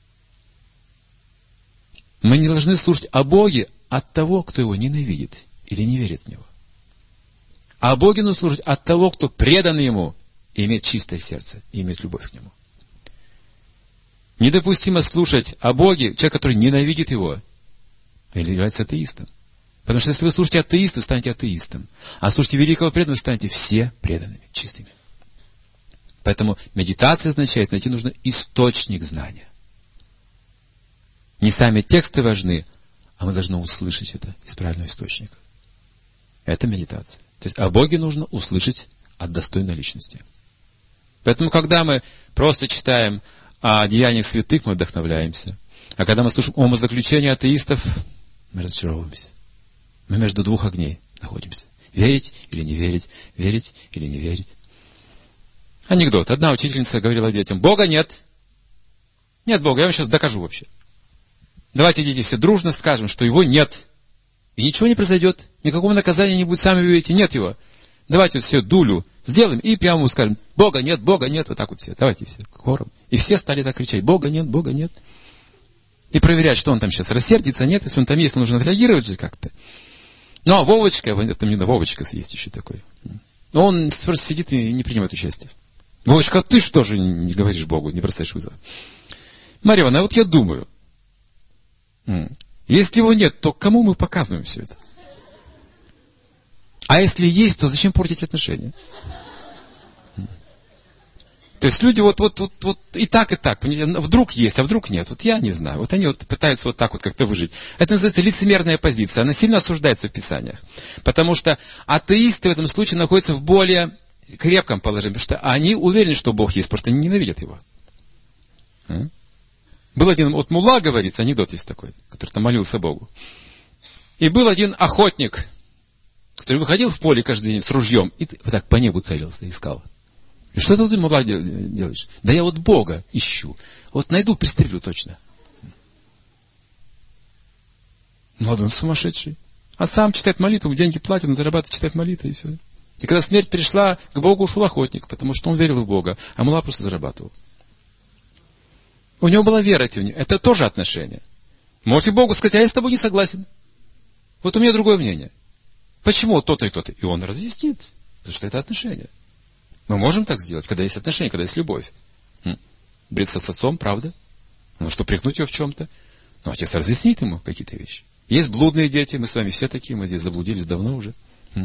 Мы не должны слушать о Боге от того, кто его ненавидит или не верит в него. А о Боге нужно слушать от того, кто предан ему и имеет чистое сердце, и имеет любовь к нему. Недопустимо слушать о Боге человека, который ненавидит его или является атеистом. Потому что если вы слушаете атеиста, вы станете атеистом. А слушайте великого преданного, вы станете все преданными, чистыми. Поэтому медитация означает, найти нужно источник знания. Не сами тексты важны, а мы должны услышать это из правильного источника. Это медитация. То есть о Боге нужно услышать от достойной личности. Поэтому, когда мы просто читаем о деяниях святых, мы вдохновляемся. А когда мы слушаем умозаключения атеистов, мы разочаровываемся. Мы между двух огней находимся. Верить или не верить, верить или не верить. Анекдот. Одна учительница говорила детям: Бога нет. Нет Бога, я вам сейчас докажу вообще. Давайте, дети, все дружно скажем, что его нет. И ничего не произойдет. Никакого наказания не будет, сами вы видите, нет его. Давайте вот все дулю сделаем и прямо скажем: Бога нет, Бога нет. Вот так вот все. Давайте все хором. И все стали так кричать: Бога нет, Бога нет. И проверять, что он там сейчас рассердится, нет. Если он там есть, нужно отреагировать же как-то. Ну, а Вовочка, это мне Вовочка есть еще такой. Он просто сидит и не принимает участия. Вовочка, а ты что же не говоришь Богу, не бросаешь вызов? Марья Ивановна, вот я думаю, если его нет, то кому мы показываем все это? А если есть, то зачем портить отношения? То есть люди вот и так, вдруг есть, а вдруг нет. Вот я не знаю. Вот они вот пытаются вот так вот как-то выжить. Это называется лицемерная позиция. Она сильно осуждается в Писаниях. Потому что атеисты в этом случае находятся в более крепком положении. Потому что они уверены, что Бог есть, потому что они ненавидят его. Был один, вот мулла, говорится, анекдот есть такой, который там молился Богу. И был один охотник, который выходил в поле каждый день с ружьем и вот так по небу целился, искал. И что ты, мулла, делаешь? Да я вот Бога ищу. Вот найду, пристрелю точно. Молодой, он сумасшедший. А сам читает молитву, деньги платит, он зарабатывает, читает молитву и все. И когда смерть пришла, к Богу ушел охотник, потому что он верил в Бога, а мулла просто зарабатывал. У него была вера. Это тоже отношение. Можете Богу сказать: а я с тобой не согласен. Вот у меня другое мнение. Почему то-то и то-то? И он разъяснит. Потому что это отношение. Мы можем так сделать, когда есть отношения, когда есть любовь. Бриться с отцом, правда? Ну, что, прикнуть его в чем-то? Ну, отец разъяснит ему какие-то вещи. Есть блудные дети, мы с вами все такие, мы здесь заблудились давно уже.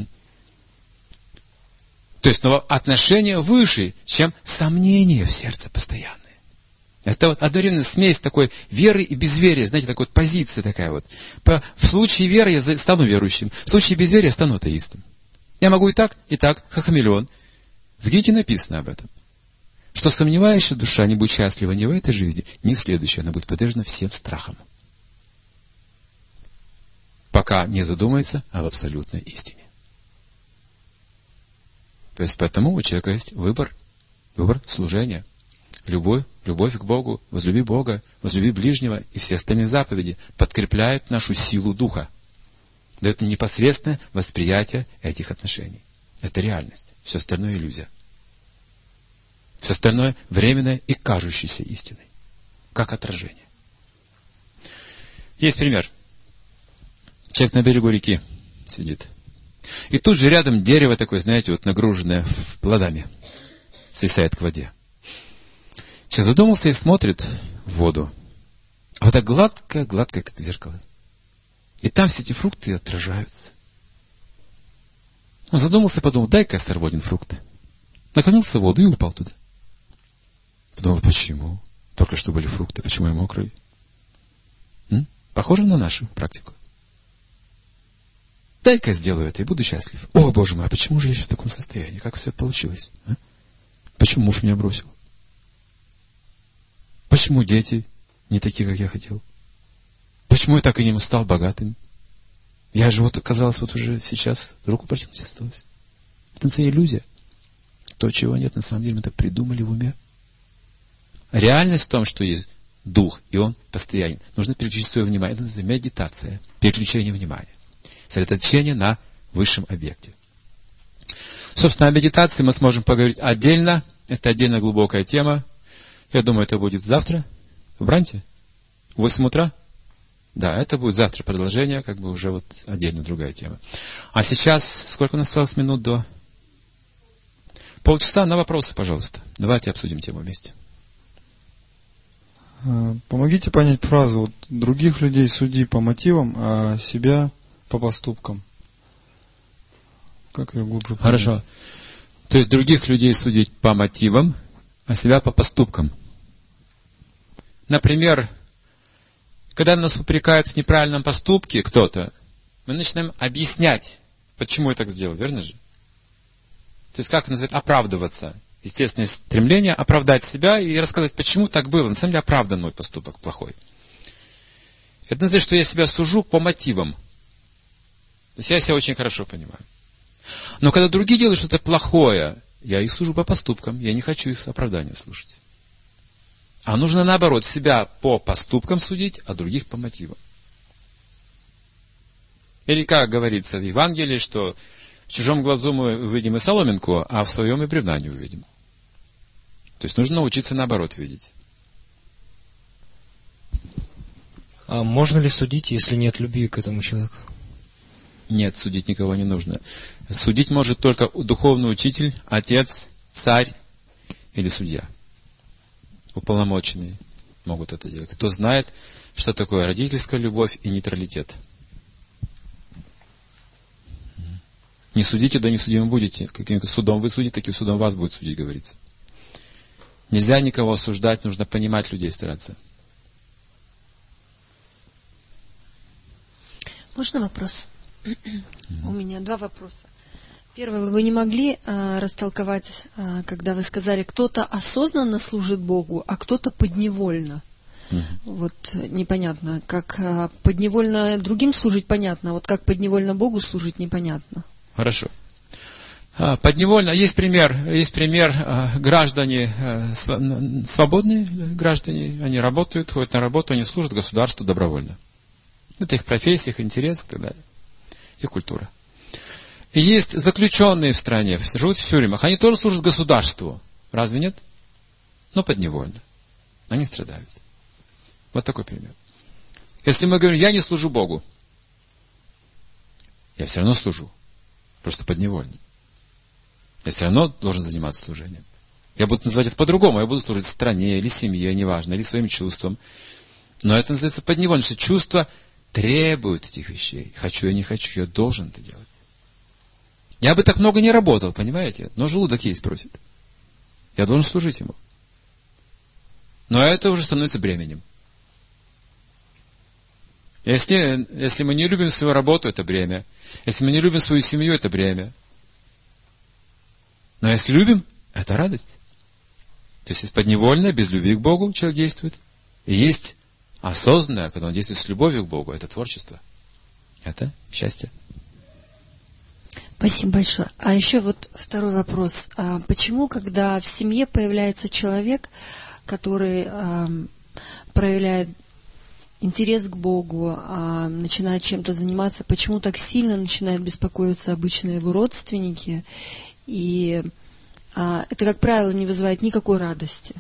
То есть, но отношения выше, чем сомнения в сердце постоянные. Это вот одновременно смесь такой веры и безверия, знаете, такая вот позиция такая вот. В случае веры я стану верующим, в случае безверия я стану атеистом. Я могу и так, хахамелеон. В Гите написано об этом. Что сомневающая душа не будет счастлива ни в этой жизни, ни в следующей. Она будет подвержена всем страхам. Пока пока не задумается об абсолютной истине. То есть поэтому у человека есть выбор служения. Любовь к Богу, возлюби Бога, возлюби ближнего, и все остальные заповеди подкрепляют нашу силу духа. Дает непосредственное восприятие этих отношений. Это реальность. Все остальное иллюзия. Все остальное временное и кажущееся истиной. Как отражение. Есть пример. Человек на берегу реки сидит. И тут же рядом дерево такое, знаете, вот нагруженное плодами. Свисает к воде. Человек задумался и смотрит в воду. А вода гладкая, как зеркало. И там все эти фрукты отражаются. Он задумался и подумал, дай-ка я сорву один фрукт. Наклонился в воду и упал туда. Подумал, почему? Только что были фрукты, почему я мокрый? Похоже на нашу практику. Дай-ка я сделаю это и буду счастлив. О, Боже мой, а почему же я еще в таком состоянии? Как все это получилось? А? Почему муж меня бросил? Почему дети не такие, как я хотел? Почему я так и не стал богатым? Я же вот, казалось, вот уже сейчас руку протянуть осталось. Это иллюзия. То, чего нет, на самом деле, мы это придумали в уме. Реальность в том, что есть дух, и он постоянен. Нужно переключить свое внимание. Это называется медитация. Переключение внимания. Сосредоточение на высшем объекте. Собственно, о медитации мы сможем поговорить отдельно. Это отдельно глубокая тема. Я думаю, это будет завтра. В Бранте? В 8 утра? Да, это будет завтра продолжение, как бы уже вот отдельно другая тема. А сейчас, сколько у нас осталось минут до? Полчаса на вопросы, пожалуйста. Давайте обсудим тему вместе. Помогите понять фразу: вот, других людей суди по мотивам, а себя по поступкам. Как ее глубже понять? Хорошо. То есть других людей судить по мотивам, а себя по поступкам. Например, когда нас упрекают в неправильном поступке кто-то, мы начинаем объяснять, почему я так сделал, верно же? То есть, как это называется, оправдываться. Естественное стремление оправдать себя и рассказать, почему так было. На самом деле оправдан мой поступок плохой. Это значит, что я себя сужу по мотивам. То есть я себя очень хорошо понимаю. Но когда другие делают что-то плохое, я их сужу по поступкам. Я не хочу их оправдания слушать. А нужно наоборот себя по поступкам судить, а других по мотивам. Или как говорится в Евангелии, что в чужом глазу мы увидим и соломинку, а в своем и бревна не увидим. То есть нужно научиться наоборот видеть. А можно ли судить, если нет любви к этому человеку? Нет, судить никого не нужно. Судить может только духовный учитель, отец, царь или судья. Уполномоченные могут это делать. Кто знает, что такое родительская любовь и нейтралитет. Не судите, да не судимы будете. Каким судом вы судите, таким судом вас будет судить, говорится. Нельзя никого осуждать, нужно понимать людей, стараться. Можно вопрос? У меня 2 вопроса. Первый, вы не могли растолковать, когда вы сказали, кто-то осознанно служит Богу, а кто-то подневольно. Вот непонятно, как подневольно другим служить понятно, вот как подневольно Богу служить непонятно. Хорошо. Подневольно. Есть пример граждане, свободные граждане, они работают, ходят на работу, они служат государству добровольно. Это их профессия, их интерес и так далее. Их культура. И есть заключенные в стране, живут в тюрьмах, они тоже служат государству. Разве нет? Но подневольно. Они страдают. Вот такой пример. Если мы говорим, я не служу Богу, я все равно служу. Просто подневольно. Я все равно должен заниматься служением. Я буду называть это по-другому. Я буду служить стране, или семье, неважно, или своим чувствам. Но это называется подневольно, что чувства требуют этих вещей. Хочу я, не хочу, я должен это делать. Я бы так много не работал, понимаете? Но желудок есть просит. Я должен служить ему. Но это уже становится бременем. Если мы не любим свою работу, это бремя. Если мы не любим свою семью, это бремя. Но если любим, это радость. То есть подневольно, без любви к Богу человек действует. И есть осознанное, когда он действует с любовью к Богу, это творчество. Это счастье. Спасибо большое. А еще вот второй вопрос. Почему, когда в семье появляется человек, который проявляет интерес к Богу, начинает чем-то заниматься, почему так сильно начинают беспокоиться обычно его родственники? И это, как правило, не вызывает никакой радости.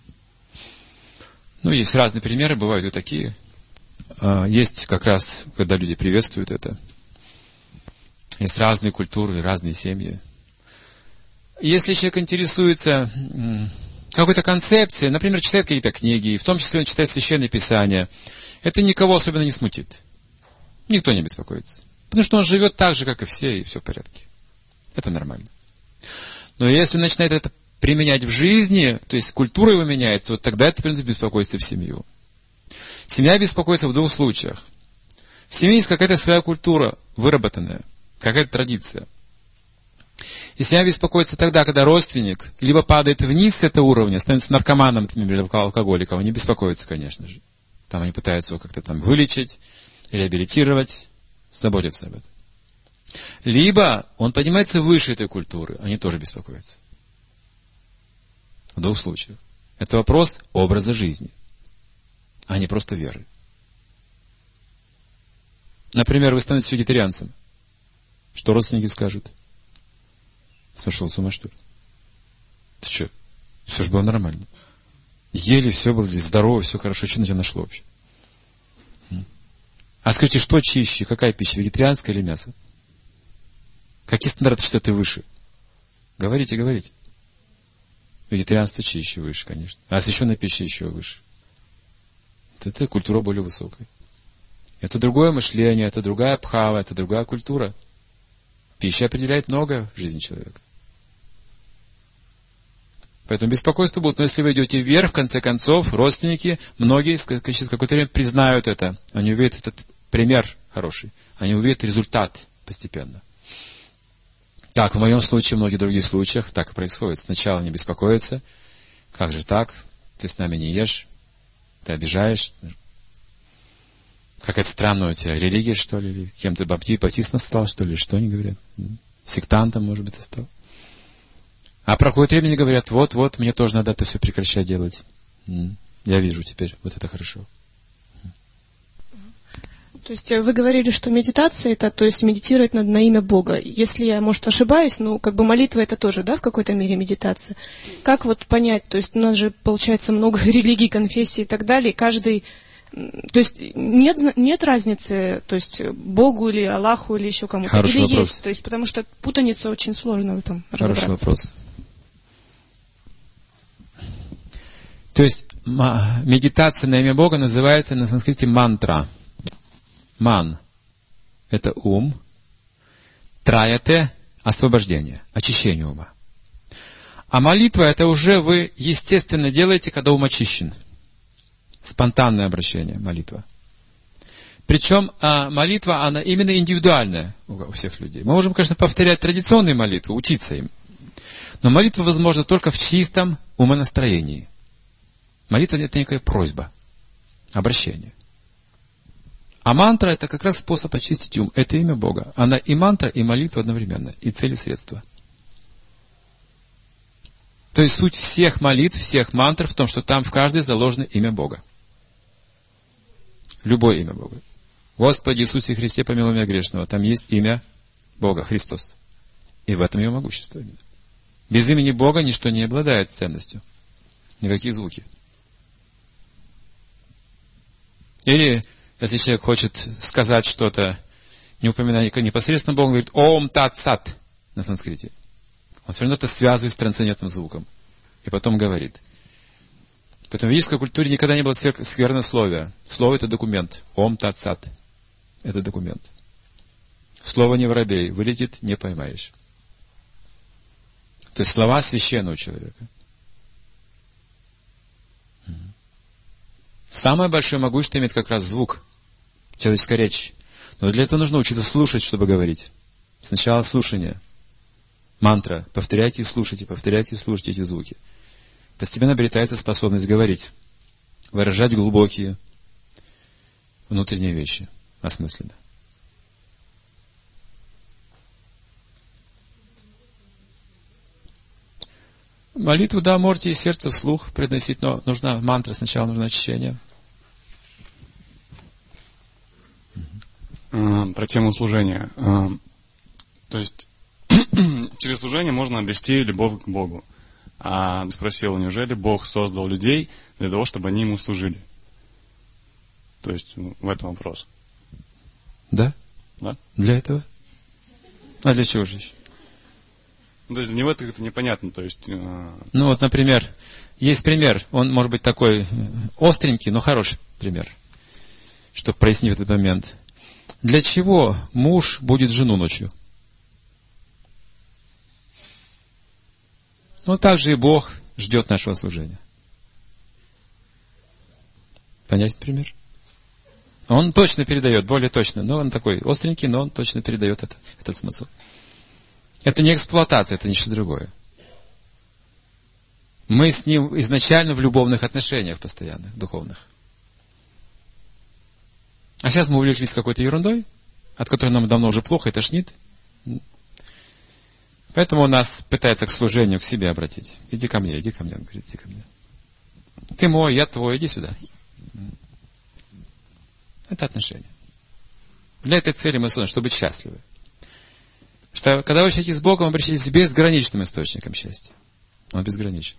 Ну, есть разные примеры, бывают и такие. Есть как раз, когда люди приветствуют это. Есть разные культуры, разные семьи. Если человек интересуется какой-то концепцией, например, читает какие-то книги, и в том числе он читает Священное Писание, это никого особенно не смутит. Никто не беспокоится. Потому что он живет так же, как и все, и все в порядке. Это нормально. Но если он начинает это применять в жизни, то есть культура его меняется, вот тогда это приносит беспокойство в семью. Семья беспокоится в двух случаях. В семье есть какая-то своя культура, выработанная, какая-то традиция. И семья беспокоится тогда, когда родственник либо падает вниз с этого уровня, становится наркоманом, например, алкоголиком, они беспокоятся, конечно же. Там они пытаются его как-то там вылечить, реабилитировать, заботиться об этом. Либо он поднимается выше этой культуры, они тоже беспокоятся. В двух случаях. Это вопрос образа жизни, а не просто веры. Например, вы становитесь вегетарианцем. Что родственники скажут? Сошел с ума, что ли? Ты что? Все же было нормально. Ели, все было здорово, все хорошо. Что на тебя нашло вообще? А скажите, что чище? Какая пища? Вегетарианская или мясо? Какие стандарты считают выше? Говорите, говорите. Вегетарианство чище, выше, конечно. А освященная пища еще выше. Это культура более высокая. Это другое мышление, это другая бхава, это другая культура. Пища определяет многое в жизни человека. Поэтому беспокойство будет. Но если вы идете вверх, в конце концов, родственники, многие через какое-то время признают это. Они увидят этот пример хороший. Они увидят результат постепенно. Так, в моем случае, в многих других случаях так и происходит. Сначала они беспокоятся. Как же так? Ты с нами не ешь. Ты обижаешь. Какая-то странная у тебя религия, что ли? Или кем-то баптистом стал, что ли? Что они говорят? Сектантом, может быть, ты стал. А проходит время и говорят, вот, мне тоже надо это все прекращать делать. Я вижу теперь, вот это хорошо. То есть вы говорили, что медитация это, то есть медитировать на имя Бога. Если я, может, ошибаюсь, ну, как бы молитва это тоже, да, в какой-то мере медитация. Как вот понять, то есть у нас же, получается, много религий, конфессий и так далее, и каждый, то есть нет разницы, то есть Богу или Аллаху или еще кому-то. Хороший или вопрос. Есть, то есть потому что путаница очень сложно в этом Хороший вопрос. То есть медитация на имя Бога называется на санскрите мантра. Ман – это ум. Траяте – освобождение, очищение ума. А молитва – это уже вы естественно делаете, когда ум очищен. Спонтанное обращение, молитва. Причем молитва, она именно индивидуальная у всех людей. Мы можем, конечно, повторять традиционные молитвы, учиться им. Но молитва возможна только в чистом умонастроении. Молитва – это некая просьба, обращение. А мантра – это как раз способ очистить ум. Это имя Бога. Она и мантра, и молитва одновременно. И цель, и средства. То есть суть всех молитв, всех мантр в том, что там в каждой заложено имя Бога. Любое имя Бога. Господи Иисусе Христе, помилуй меня грешного. Там есть имя Бога, Христос. И в этом его могущество. Без имени Бога ничто не обладает ценностью. Никакие звуки. Или, если человек хочет сказать что-то, не упоминая непосредственно Бога, он говорит «Ом Тат Сат» на санскрите. Он все равно это связывает с трансцендентным звуком. И потом говорит. Поэтому в ведической культуре никогда не было сквернословия. Слово – это документ. Ом Тат Сат. Это документ. Слово не воробей. Вылетит – не поймаешь. То есть слова священны у человека. Самое большое могущество имеет как раз звук. Человеческая речь. Но для этого нужно учиться слушать, чтобы говорить. Сначала слушание. Мантра. Повторяйте и слушайте эти звуки. Постепенно обретается способность говорить. Выражать глубокие внутренние вещи. Осмысленно. Молитву, да, можете из сердца вслух приносить, но нужна мантра, сначала нужно очищение. Про тему служения. То есть, через служение можно обрести любовь к Богу. А спросил, неужели Бог создал людей для того, чтобы они Ему служили? То есть, в этом вопрос. Да? Да? Для этого? А для чего же еще? То есть, для него это непонятно. То есть, Ну вот, например, есть пример, он может быть такой остренький, но хороший пример, чтобы прояснить этот момент. Для чего муж будет жену ночью? Ну, так же и Бог ждет нашего служения. Понятен пример? Он точно передает, более точно, но он такой остренький, но он точно передает этот смысл. Это не эксплуатация, это ничто другое. Мы с ним изначально в любовных отношениях постоянных, духовных. А сейчас мы увлеклись какой-то ерундой, от которой нам давно уже плохо и тошнит. Поэтому он нас пытается к служению, к себе обратить. Иди ко мне, он говорит, иди ко мне. Ты мой, я твой, иди сюда. Это отношения. Для этой цели мы созданы, чтобы быть счастливы. Что когда вы общаетесь с Богом, обращайтесь с безграничным источником счастья. Он безграничен.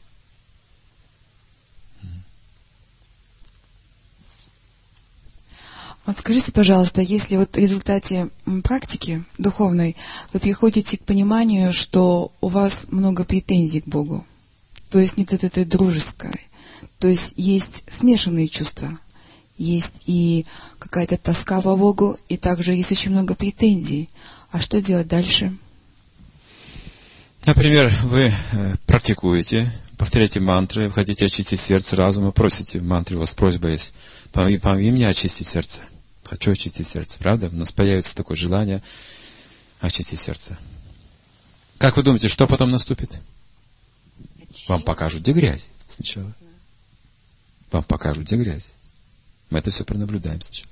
Вот скажите, пожалуйста, если вот в результате практики духовной вы приходите к пониманию, что у вас много претензий к Богу, то есть нет вот этой дружеской, то есть смешанные чувства, есть и какая-то тоска по Богу, и также есть очень много претензий. А что делать дальше? Например, вы практикуете, повторяете мантры, вы хотите очистить сердце, разум, и просите в мантре, у вас просьба есть, помоги мне очистить сердце. Хочу очистить сердце, правда? У нас появится такое желание очистить сердце. Как вы думаете, что потом наступит? Вам покажут, где грязь сначала. Вам покажут, где грязь. Мы это все пронаблюдаем сначала.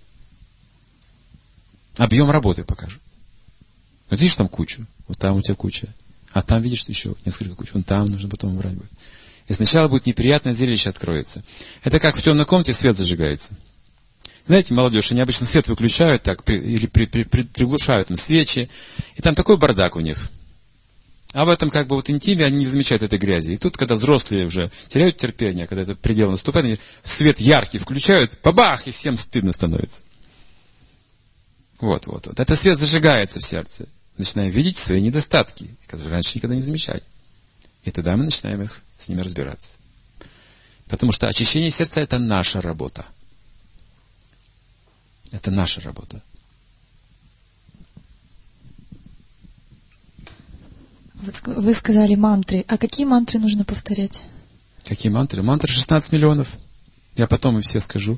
Объем работы покажут. Вот видишь там кучу, вот там у тебя куча, а там видишь еще несколько куч, вон там нужно потом убрать будет. И сначала будет неприятное зрелище откроется. Это как в темной комнате свет зажигается. Знаете, молодежь, они обычно свет выключают так, или приглушают там свечи, и там такой бардак у них. А в этом как бы вот интиме они не замечают этой грязи. И тут, когда взрослые уже теряют терпение, когда это предел наступает, они свет яркий включают, бабах, и всем стыдно становится. Вот. Это свет зажигается в сердце. Начинаем видеть свои недостатки, которые раньше никогда не замечали. И тогда мы начинаем с ними разбираться. Потому что очищение сердца – это наша работа. Это наша работа. Вы сказали мантры. А какие мантры нужно повторять? Какие мантры? Мантры 16 миллионов. Я потом им все скажу.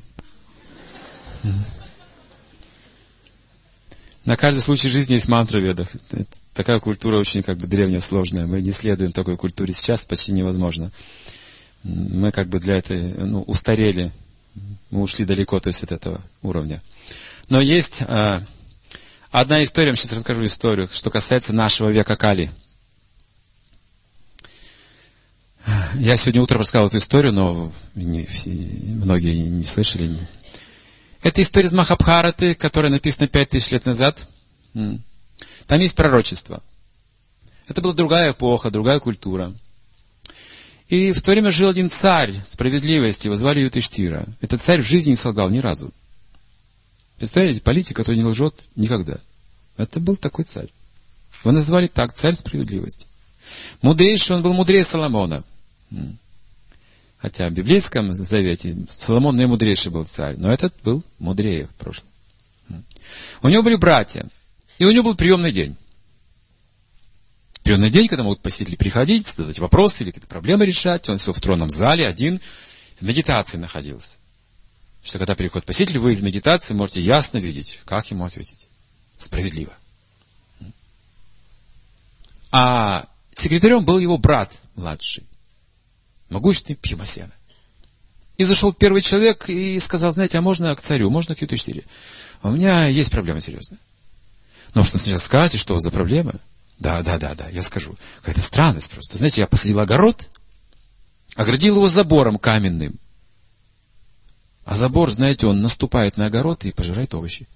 На каждый случай жизни есть мантра в ведах. Такая культура очень как бы древняя, сложная. Мы не следуем такой культуре сейчас, почти невозможно. Мы как бы для этой, устарели. Мы ушли далеко, то есть от этого уровня. Но есть одна история, я сейчас расскажу историю, что касается нашего века Кали. Я сегодня утром рассказал эту историю, но многие не слышали. Это история из Махабхараты, которая написана 5000 лет назад. Там есть пророчество. Это была другая эпоха, другая культура. И в то время жил один царь справедливости, его звали Юдхиштира. Этот царь в жизни не солгал ни разу. Представляете, политик, который не лжет никогда. Это был такой царь. Его называли так, царь справедливости. Мудрейший, он был мудрее Соломона. Хотя в библейском завете Соломон наимудрейший был царь, но этот был мудрее в прошлом. У него были братья, и у него был приемный день. Приемный день, когда могут посетители приходить, задать вопросы или какие-то проблемы решать. Он сел в тронном зале, один в медитации находился. Что когда приходит посетитель, вы из медитации можете ясно видеть, как ему ответить. Справедливо. А секретарем был его брат младший, могущественный Бхимасена. И зашел первый человек и сказал, знаете, а можно к царю, можно к Юдхиштире? У меня есть проблема серьезная. Ну, что сначала скажете, что за проблема? Да, я скажу. Какая-то странность просто. Знаете, я посадил огород, оградил его забором каменным. А забор, знаете, он наступает на огород и пожирает овощи.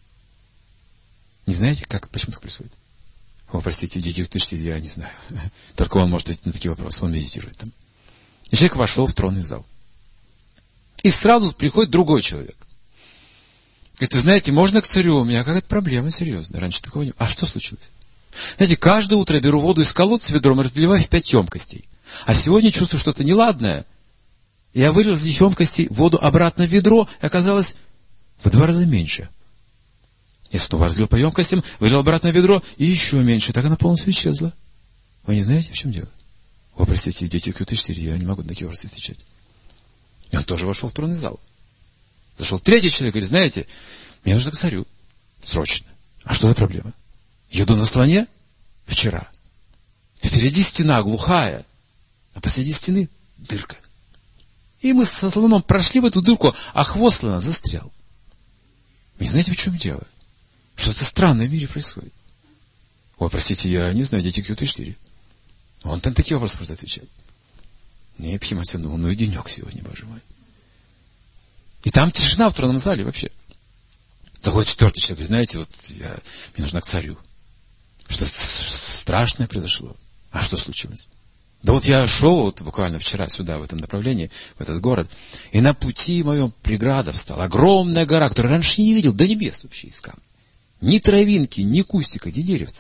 Не знаете, почему так происходит? О, простите, дети, уточните, я не знаю. Только он может ответить на такие вопросы, он медитирует там. И человек вошел в тронный зал. И сразу приходит другой человек. Говорит, вы знаете, можно к царю? У меня какая-то проблема серьезная. Раньше такого не было. А что случилось? Знаете, каждое утро я беру воду из колодца ведром и разливаю в 5 емкостей. А сегодня чувствую что-то неладное. Я вылил из этих емкостей воду обратно в ведро, и оказалось в 2 раза меньше. Я снова разлил по емкостям, вылил обратно в ведро, и еще меньше. Так она полностью исчезла. Вы не знаете, в чем дело? О, простите, дети Q4, я не могу на такие вопросы отвечать. И он тоже вошел в тронный зал. Зашел третий человек, говорит, знаете, мне нужно к царю. Срочно. А что за проблема? Еду на слоне вчера. Впереди стена глухая, а посреди стены дырка. И мы со слоном прошли в эту дырку, а хвост слона застрял. Не знаете, в чем дело? Что-то странное в мире происходит. Ой, простите, я не знаю, дети Q4. Он там такие вопросы может отвечать. Не, Пхимася, ну и денек сегодня, боже мой. И там тишина в тронном зале вообще. Заходит 4-й человек, знаете, вот мне нужно к царю. Что-то страшное произошло. А что случилось? Да вот я шел вот буквально вчера сюда, в этом направлении, в этот город, и на пути моем преграда встала. Огромная гора, которую раньше не видел, до небес вообще из камня. Ни травинки, ни кустика, ни деревца.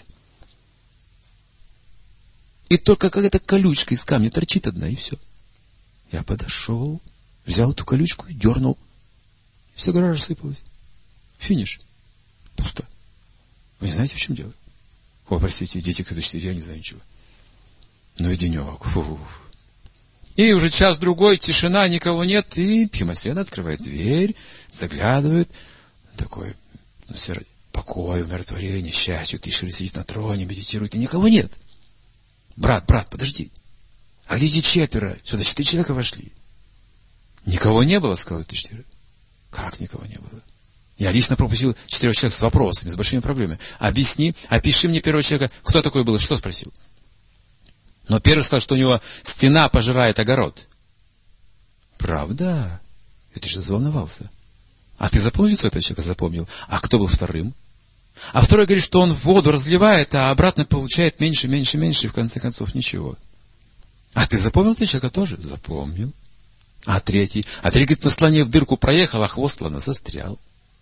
И только какая-то колючка из камня торчит одна, и все. Я подошел, взял эту колючку и дернул. И вся гора рассыпалась. Финиш. Пусто. Вы не знаете, в чем дело? О, простите, дети Q4, я не знаю ничего. Ну и денек. Фу. И уже час-другой, тишина, никого нет. И Пхимасена открывает дверь, заглядывает. Такой, покой, умиротворение, счастье. Тишина сидит на троне, медитирует, и никого нет. Брат, подожди. А где эти 4? Сюда 4 человека вошли. Никого не было, сказал Q4. Как никого не было? Я лично пропустил 4 человек с вопросами, с большими проблемами. Объясни, опиши мне первого человека, кто такой был, что спросил. Но первый сказал, что у него стена пожирает огород. Правда? Ты же заволновался. А ты запомнил лицо этого человека? Запомнил. А кто был вторым? А второй говорит, что он воду разливает, а обратно получает меньше, и в конце концов ничего. А ты запомнил этого человека тоже? Запомнил. А третий? А третий, говорит, на слоне в дырку проехал, а хвост слона застрял.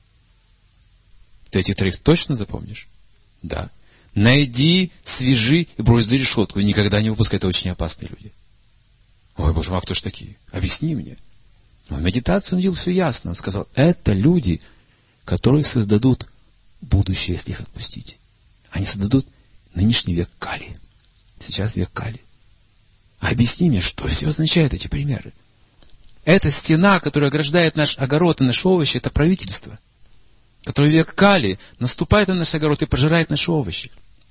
Ты этих 3 точно запомнишь? Да. Найди, свяжи и брось за решетку. И никогда не выпускай, это очень опасные люди. Ой, боже мой, а кто ж такие? Объясни мне. Но в медитацию он видел все ясно. Он сказал, это люди, которые создадут будущее, если их отпустить. Они создадут нынешний век Кали. Сейчас век Кали. Объясни мне, что все означают эти примеры. Эта стена, которая ограждает наш огород и наши овощи, это правительство, которое в век Кали наступает на наш огород и пожирает наши овощи.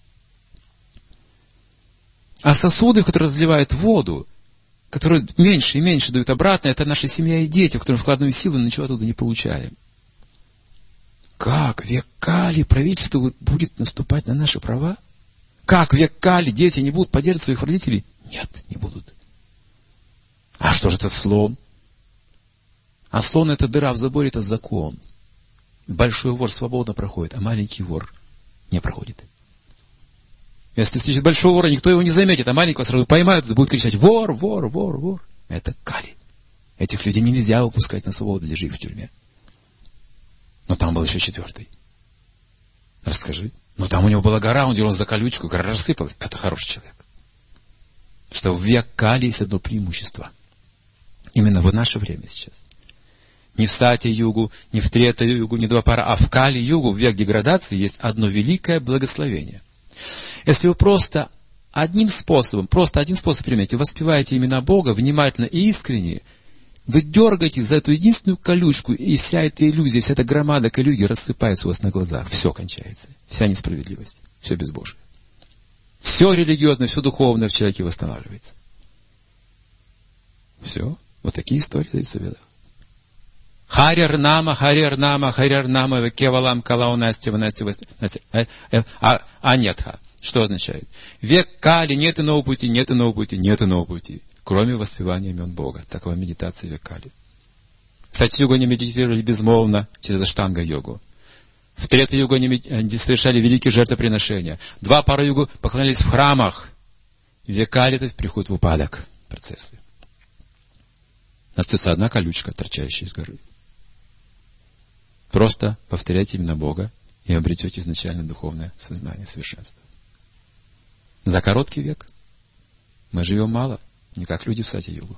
А сосуды, в которые разливают воду, которые меньше и меньше дают обратно, это наша семья и дети, в которые вкладываем силы, но ничего оттуда не получаем. Как в век Кали правительство будет наступать на наши права? Как в век Кали дети не будут поддерживать своих родителей? Нет, не будут. А что же этот слон? А слон — это дыра в заборе, это закон. Большой вор свободно проходит, а маленький вор не проходит. Если встретит большого вора, никто его не заметит, а маленького сразу поймают и будут кричать «Вор, вор, вор, вор». Это Кали. Этих людей нельзя выпускать на свободу, держи их в тюрьме. Но там был еще 4-й. Расскажи. Ну там у него была гора, он дернулся за колючку, гора рассыпалась. Это хороший человек. Что в век Кали есть одно преимущество. Именно в наше время сейчас. Не в Сати-югу, не в Трета-югу, не Двапара, а в Кали-югу, в век деградации, есть одно великое благословение. Если вы просто один способ применяете, воспеваете имена Бога внимательно и искренне, вы дергаетесь за эту единственную колючку, и вся эта иллюзия, вся эта громада колюги рассыпается у вас на глазах. Все кончается. Вся несправедливость. Все безбожие. Все религиозное, все духовное в человеке восстанавливается. Все. Вот такие истории даются в ведах. Харьяр-нама, кевалам, калаунастива, анетха. Что означает? Век Кали, нет иного пути, нет иного пути, нет иного пути. кроме воспевания имен Бога. Такова медитация в Кали. В Сати-югу они медитировали безмолвно через аштанга-йогу. В Трета-югу они совершали великие жертвоприношения. 2 пара-югу поклонялись в храмах. В Кали это приходит в упадок процессы. Остается одна колючка, торчащая из горы. Просто повторяйте имена Бога и обретете изначально духовное сознание, совершенство. За короткий век мы живем мало, не как люди в Сати-югу.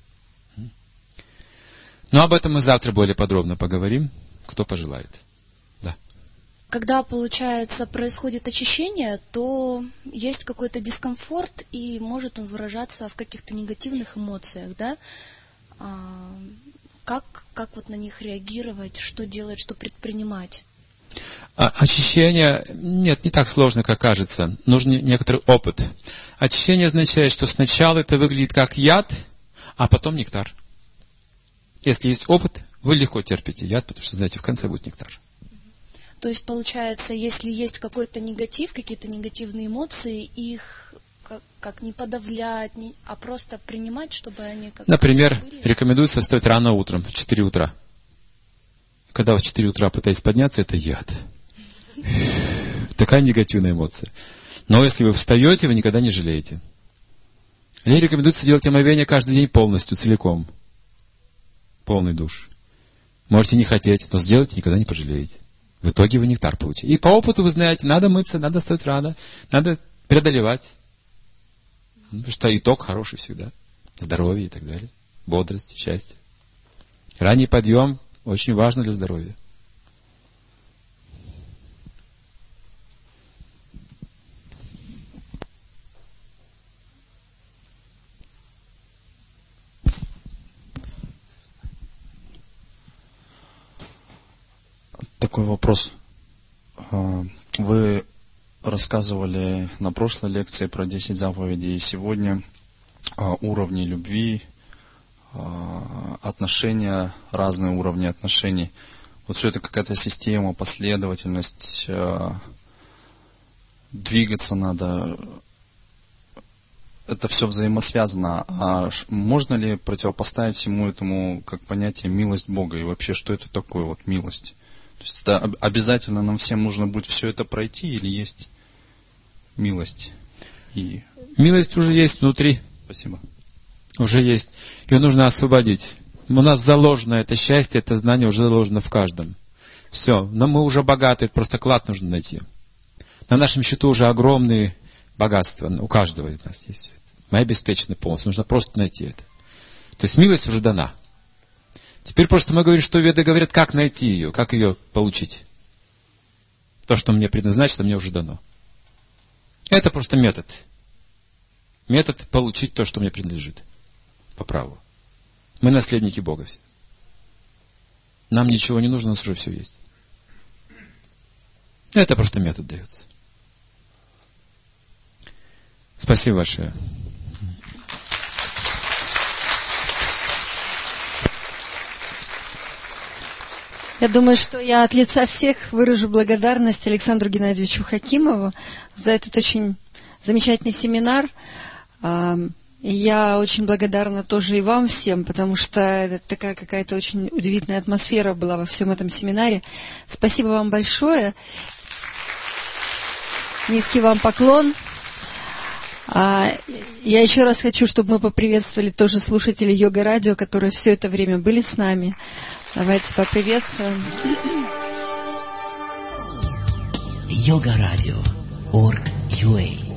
Но об этом мы завтра более подробно поговорим, кто пожелает. Да. Когда, получается, происходит очищение, то есть какой-то дискомфорт, и может он выражаться в каких-то негативных эмоциях, да? Как вот на них реагировать, что делать, что предпринимать? Очищение, нет, не так сложно, как кажется. Нужен некоторый опыт. Очищение означает, что сначала это выглядит как яд, а потом нектар. Если есть опыт, вы легко терпите яд, потому что, знаете, в конце будет нектар. То есть, получается, если есть какой-то негатив, какие-то негативные эмоции, их как не подавлять, а просто принимать, чтобы они как-то... Например, рекомендуется вставать рано утром, в 4 утра. Когда вы в 4 утра пытаетесь подняться, это яд. Такая негативная эмоция. Но если вы встаете, вы никогда не жалеете. Или рекомендуется делать омовение каждый день полностью, целиком. Полный душ. Можете не хотеть, но сделайте, никогда не пожалеете. В итоге вы нектар получите. И по опыту вы знаете, надо мыться, надо вставать рано, надо преодолевать. Потому что итог хороший всегда. Здоровье и так далее. Бодрость, счастье. Ранний подъем очень важно для здоровья. Такой вопрос. Вы рассказывали на прошлой лекции про 10 заповедей, и сегодня уровни любви, отношения, разные уровни отношений. Вот все это какая-то система, последовательность, двигаться надо. Это все взаимосвязано. А можно ли противопоставить всему этому как понятие милость Бога? И вообще, что это такое вот милость? То есть это обязательно нам всем нужно будет все это пройти, или есть милость? Милость уже есть внутри. Спасибо. Уже есть. Ее нужно освободить. У нас заложено это счастье, это знание уже заложено в каждом. Все, но мы уже богаты, просто клад нужно найти. На нашем счету уже огромные богатства, у каждого из нас есть все это. Мы обеспечены полностью, нужно просто найти это. То есть милость уже дана. Теперь просто мы говорим, что веды говорят, как найти ее, как ее получить. То, что мне предназначено, мне уже дано. Это просто метод. Метод получить то, что мне принадлежит. По праву. Мы наследники Бога все. Нам ничего не нужно, у нас уже все есть. Это просто метод дается. Спасибо большое. Я думаю, что я от лица всех выражу благодарность Александру Геннадьевичу Хакимову за этот очень замечательный семинар. И я очень благодарна тоже и вам всем, потому что такая какая-то очень удивительная атмосфера была во всем этом семинаре. Спасибо вам большое. Низкий вам поклон. Я еще раз хочу, чтобы мы поприветствовали тоже слушателей Йога-радио, которые все это время были с нами. Давайте поприветствуем. Йога-радио. .org.ua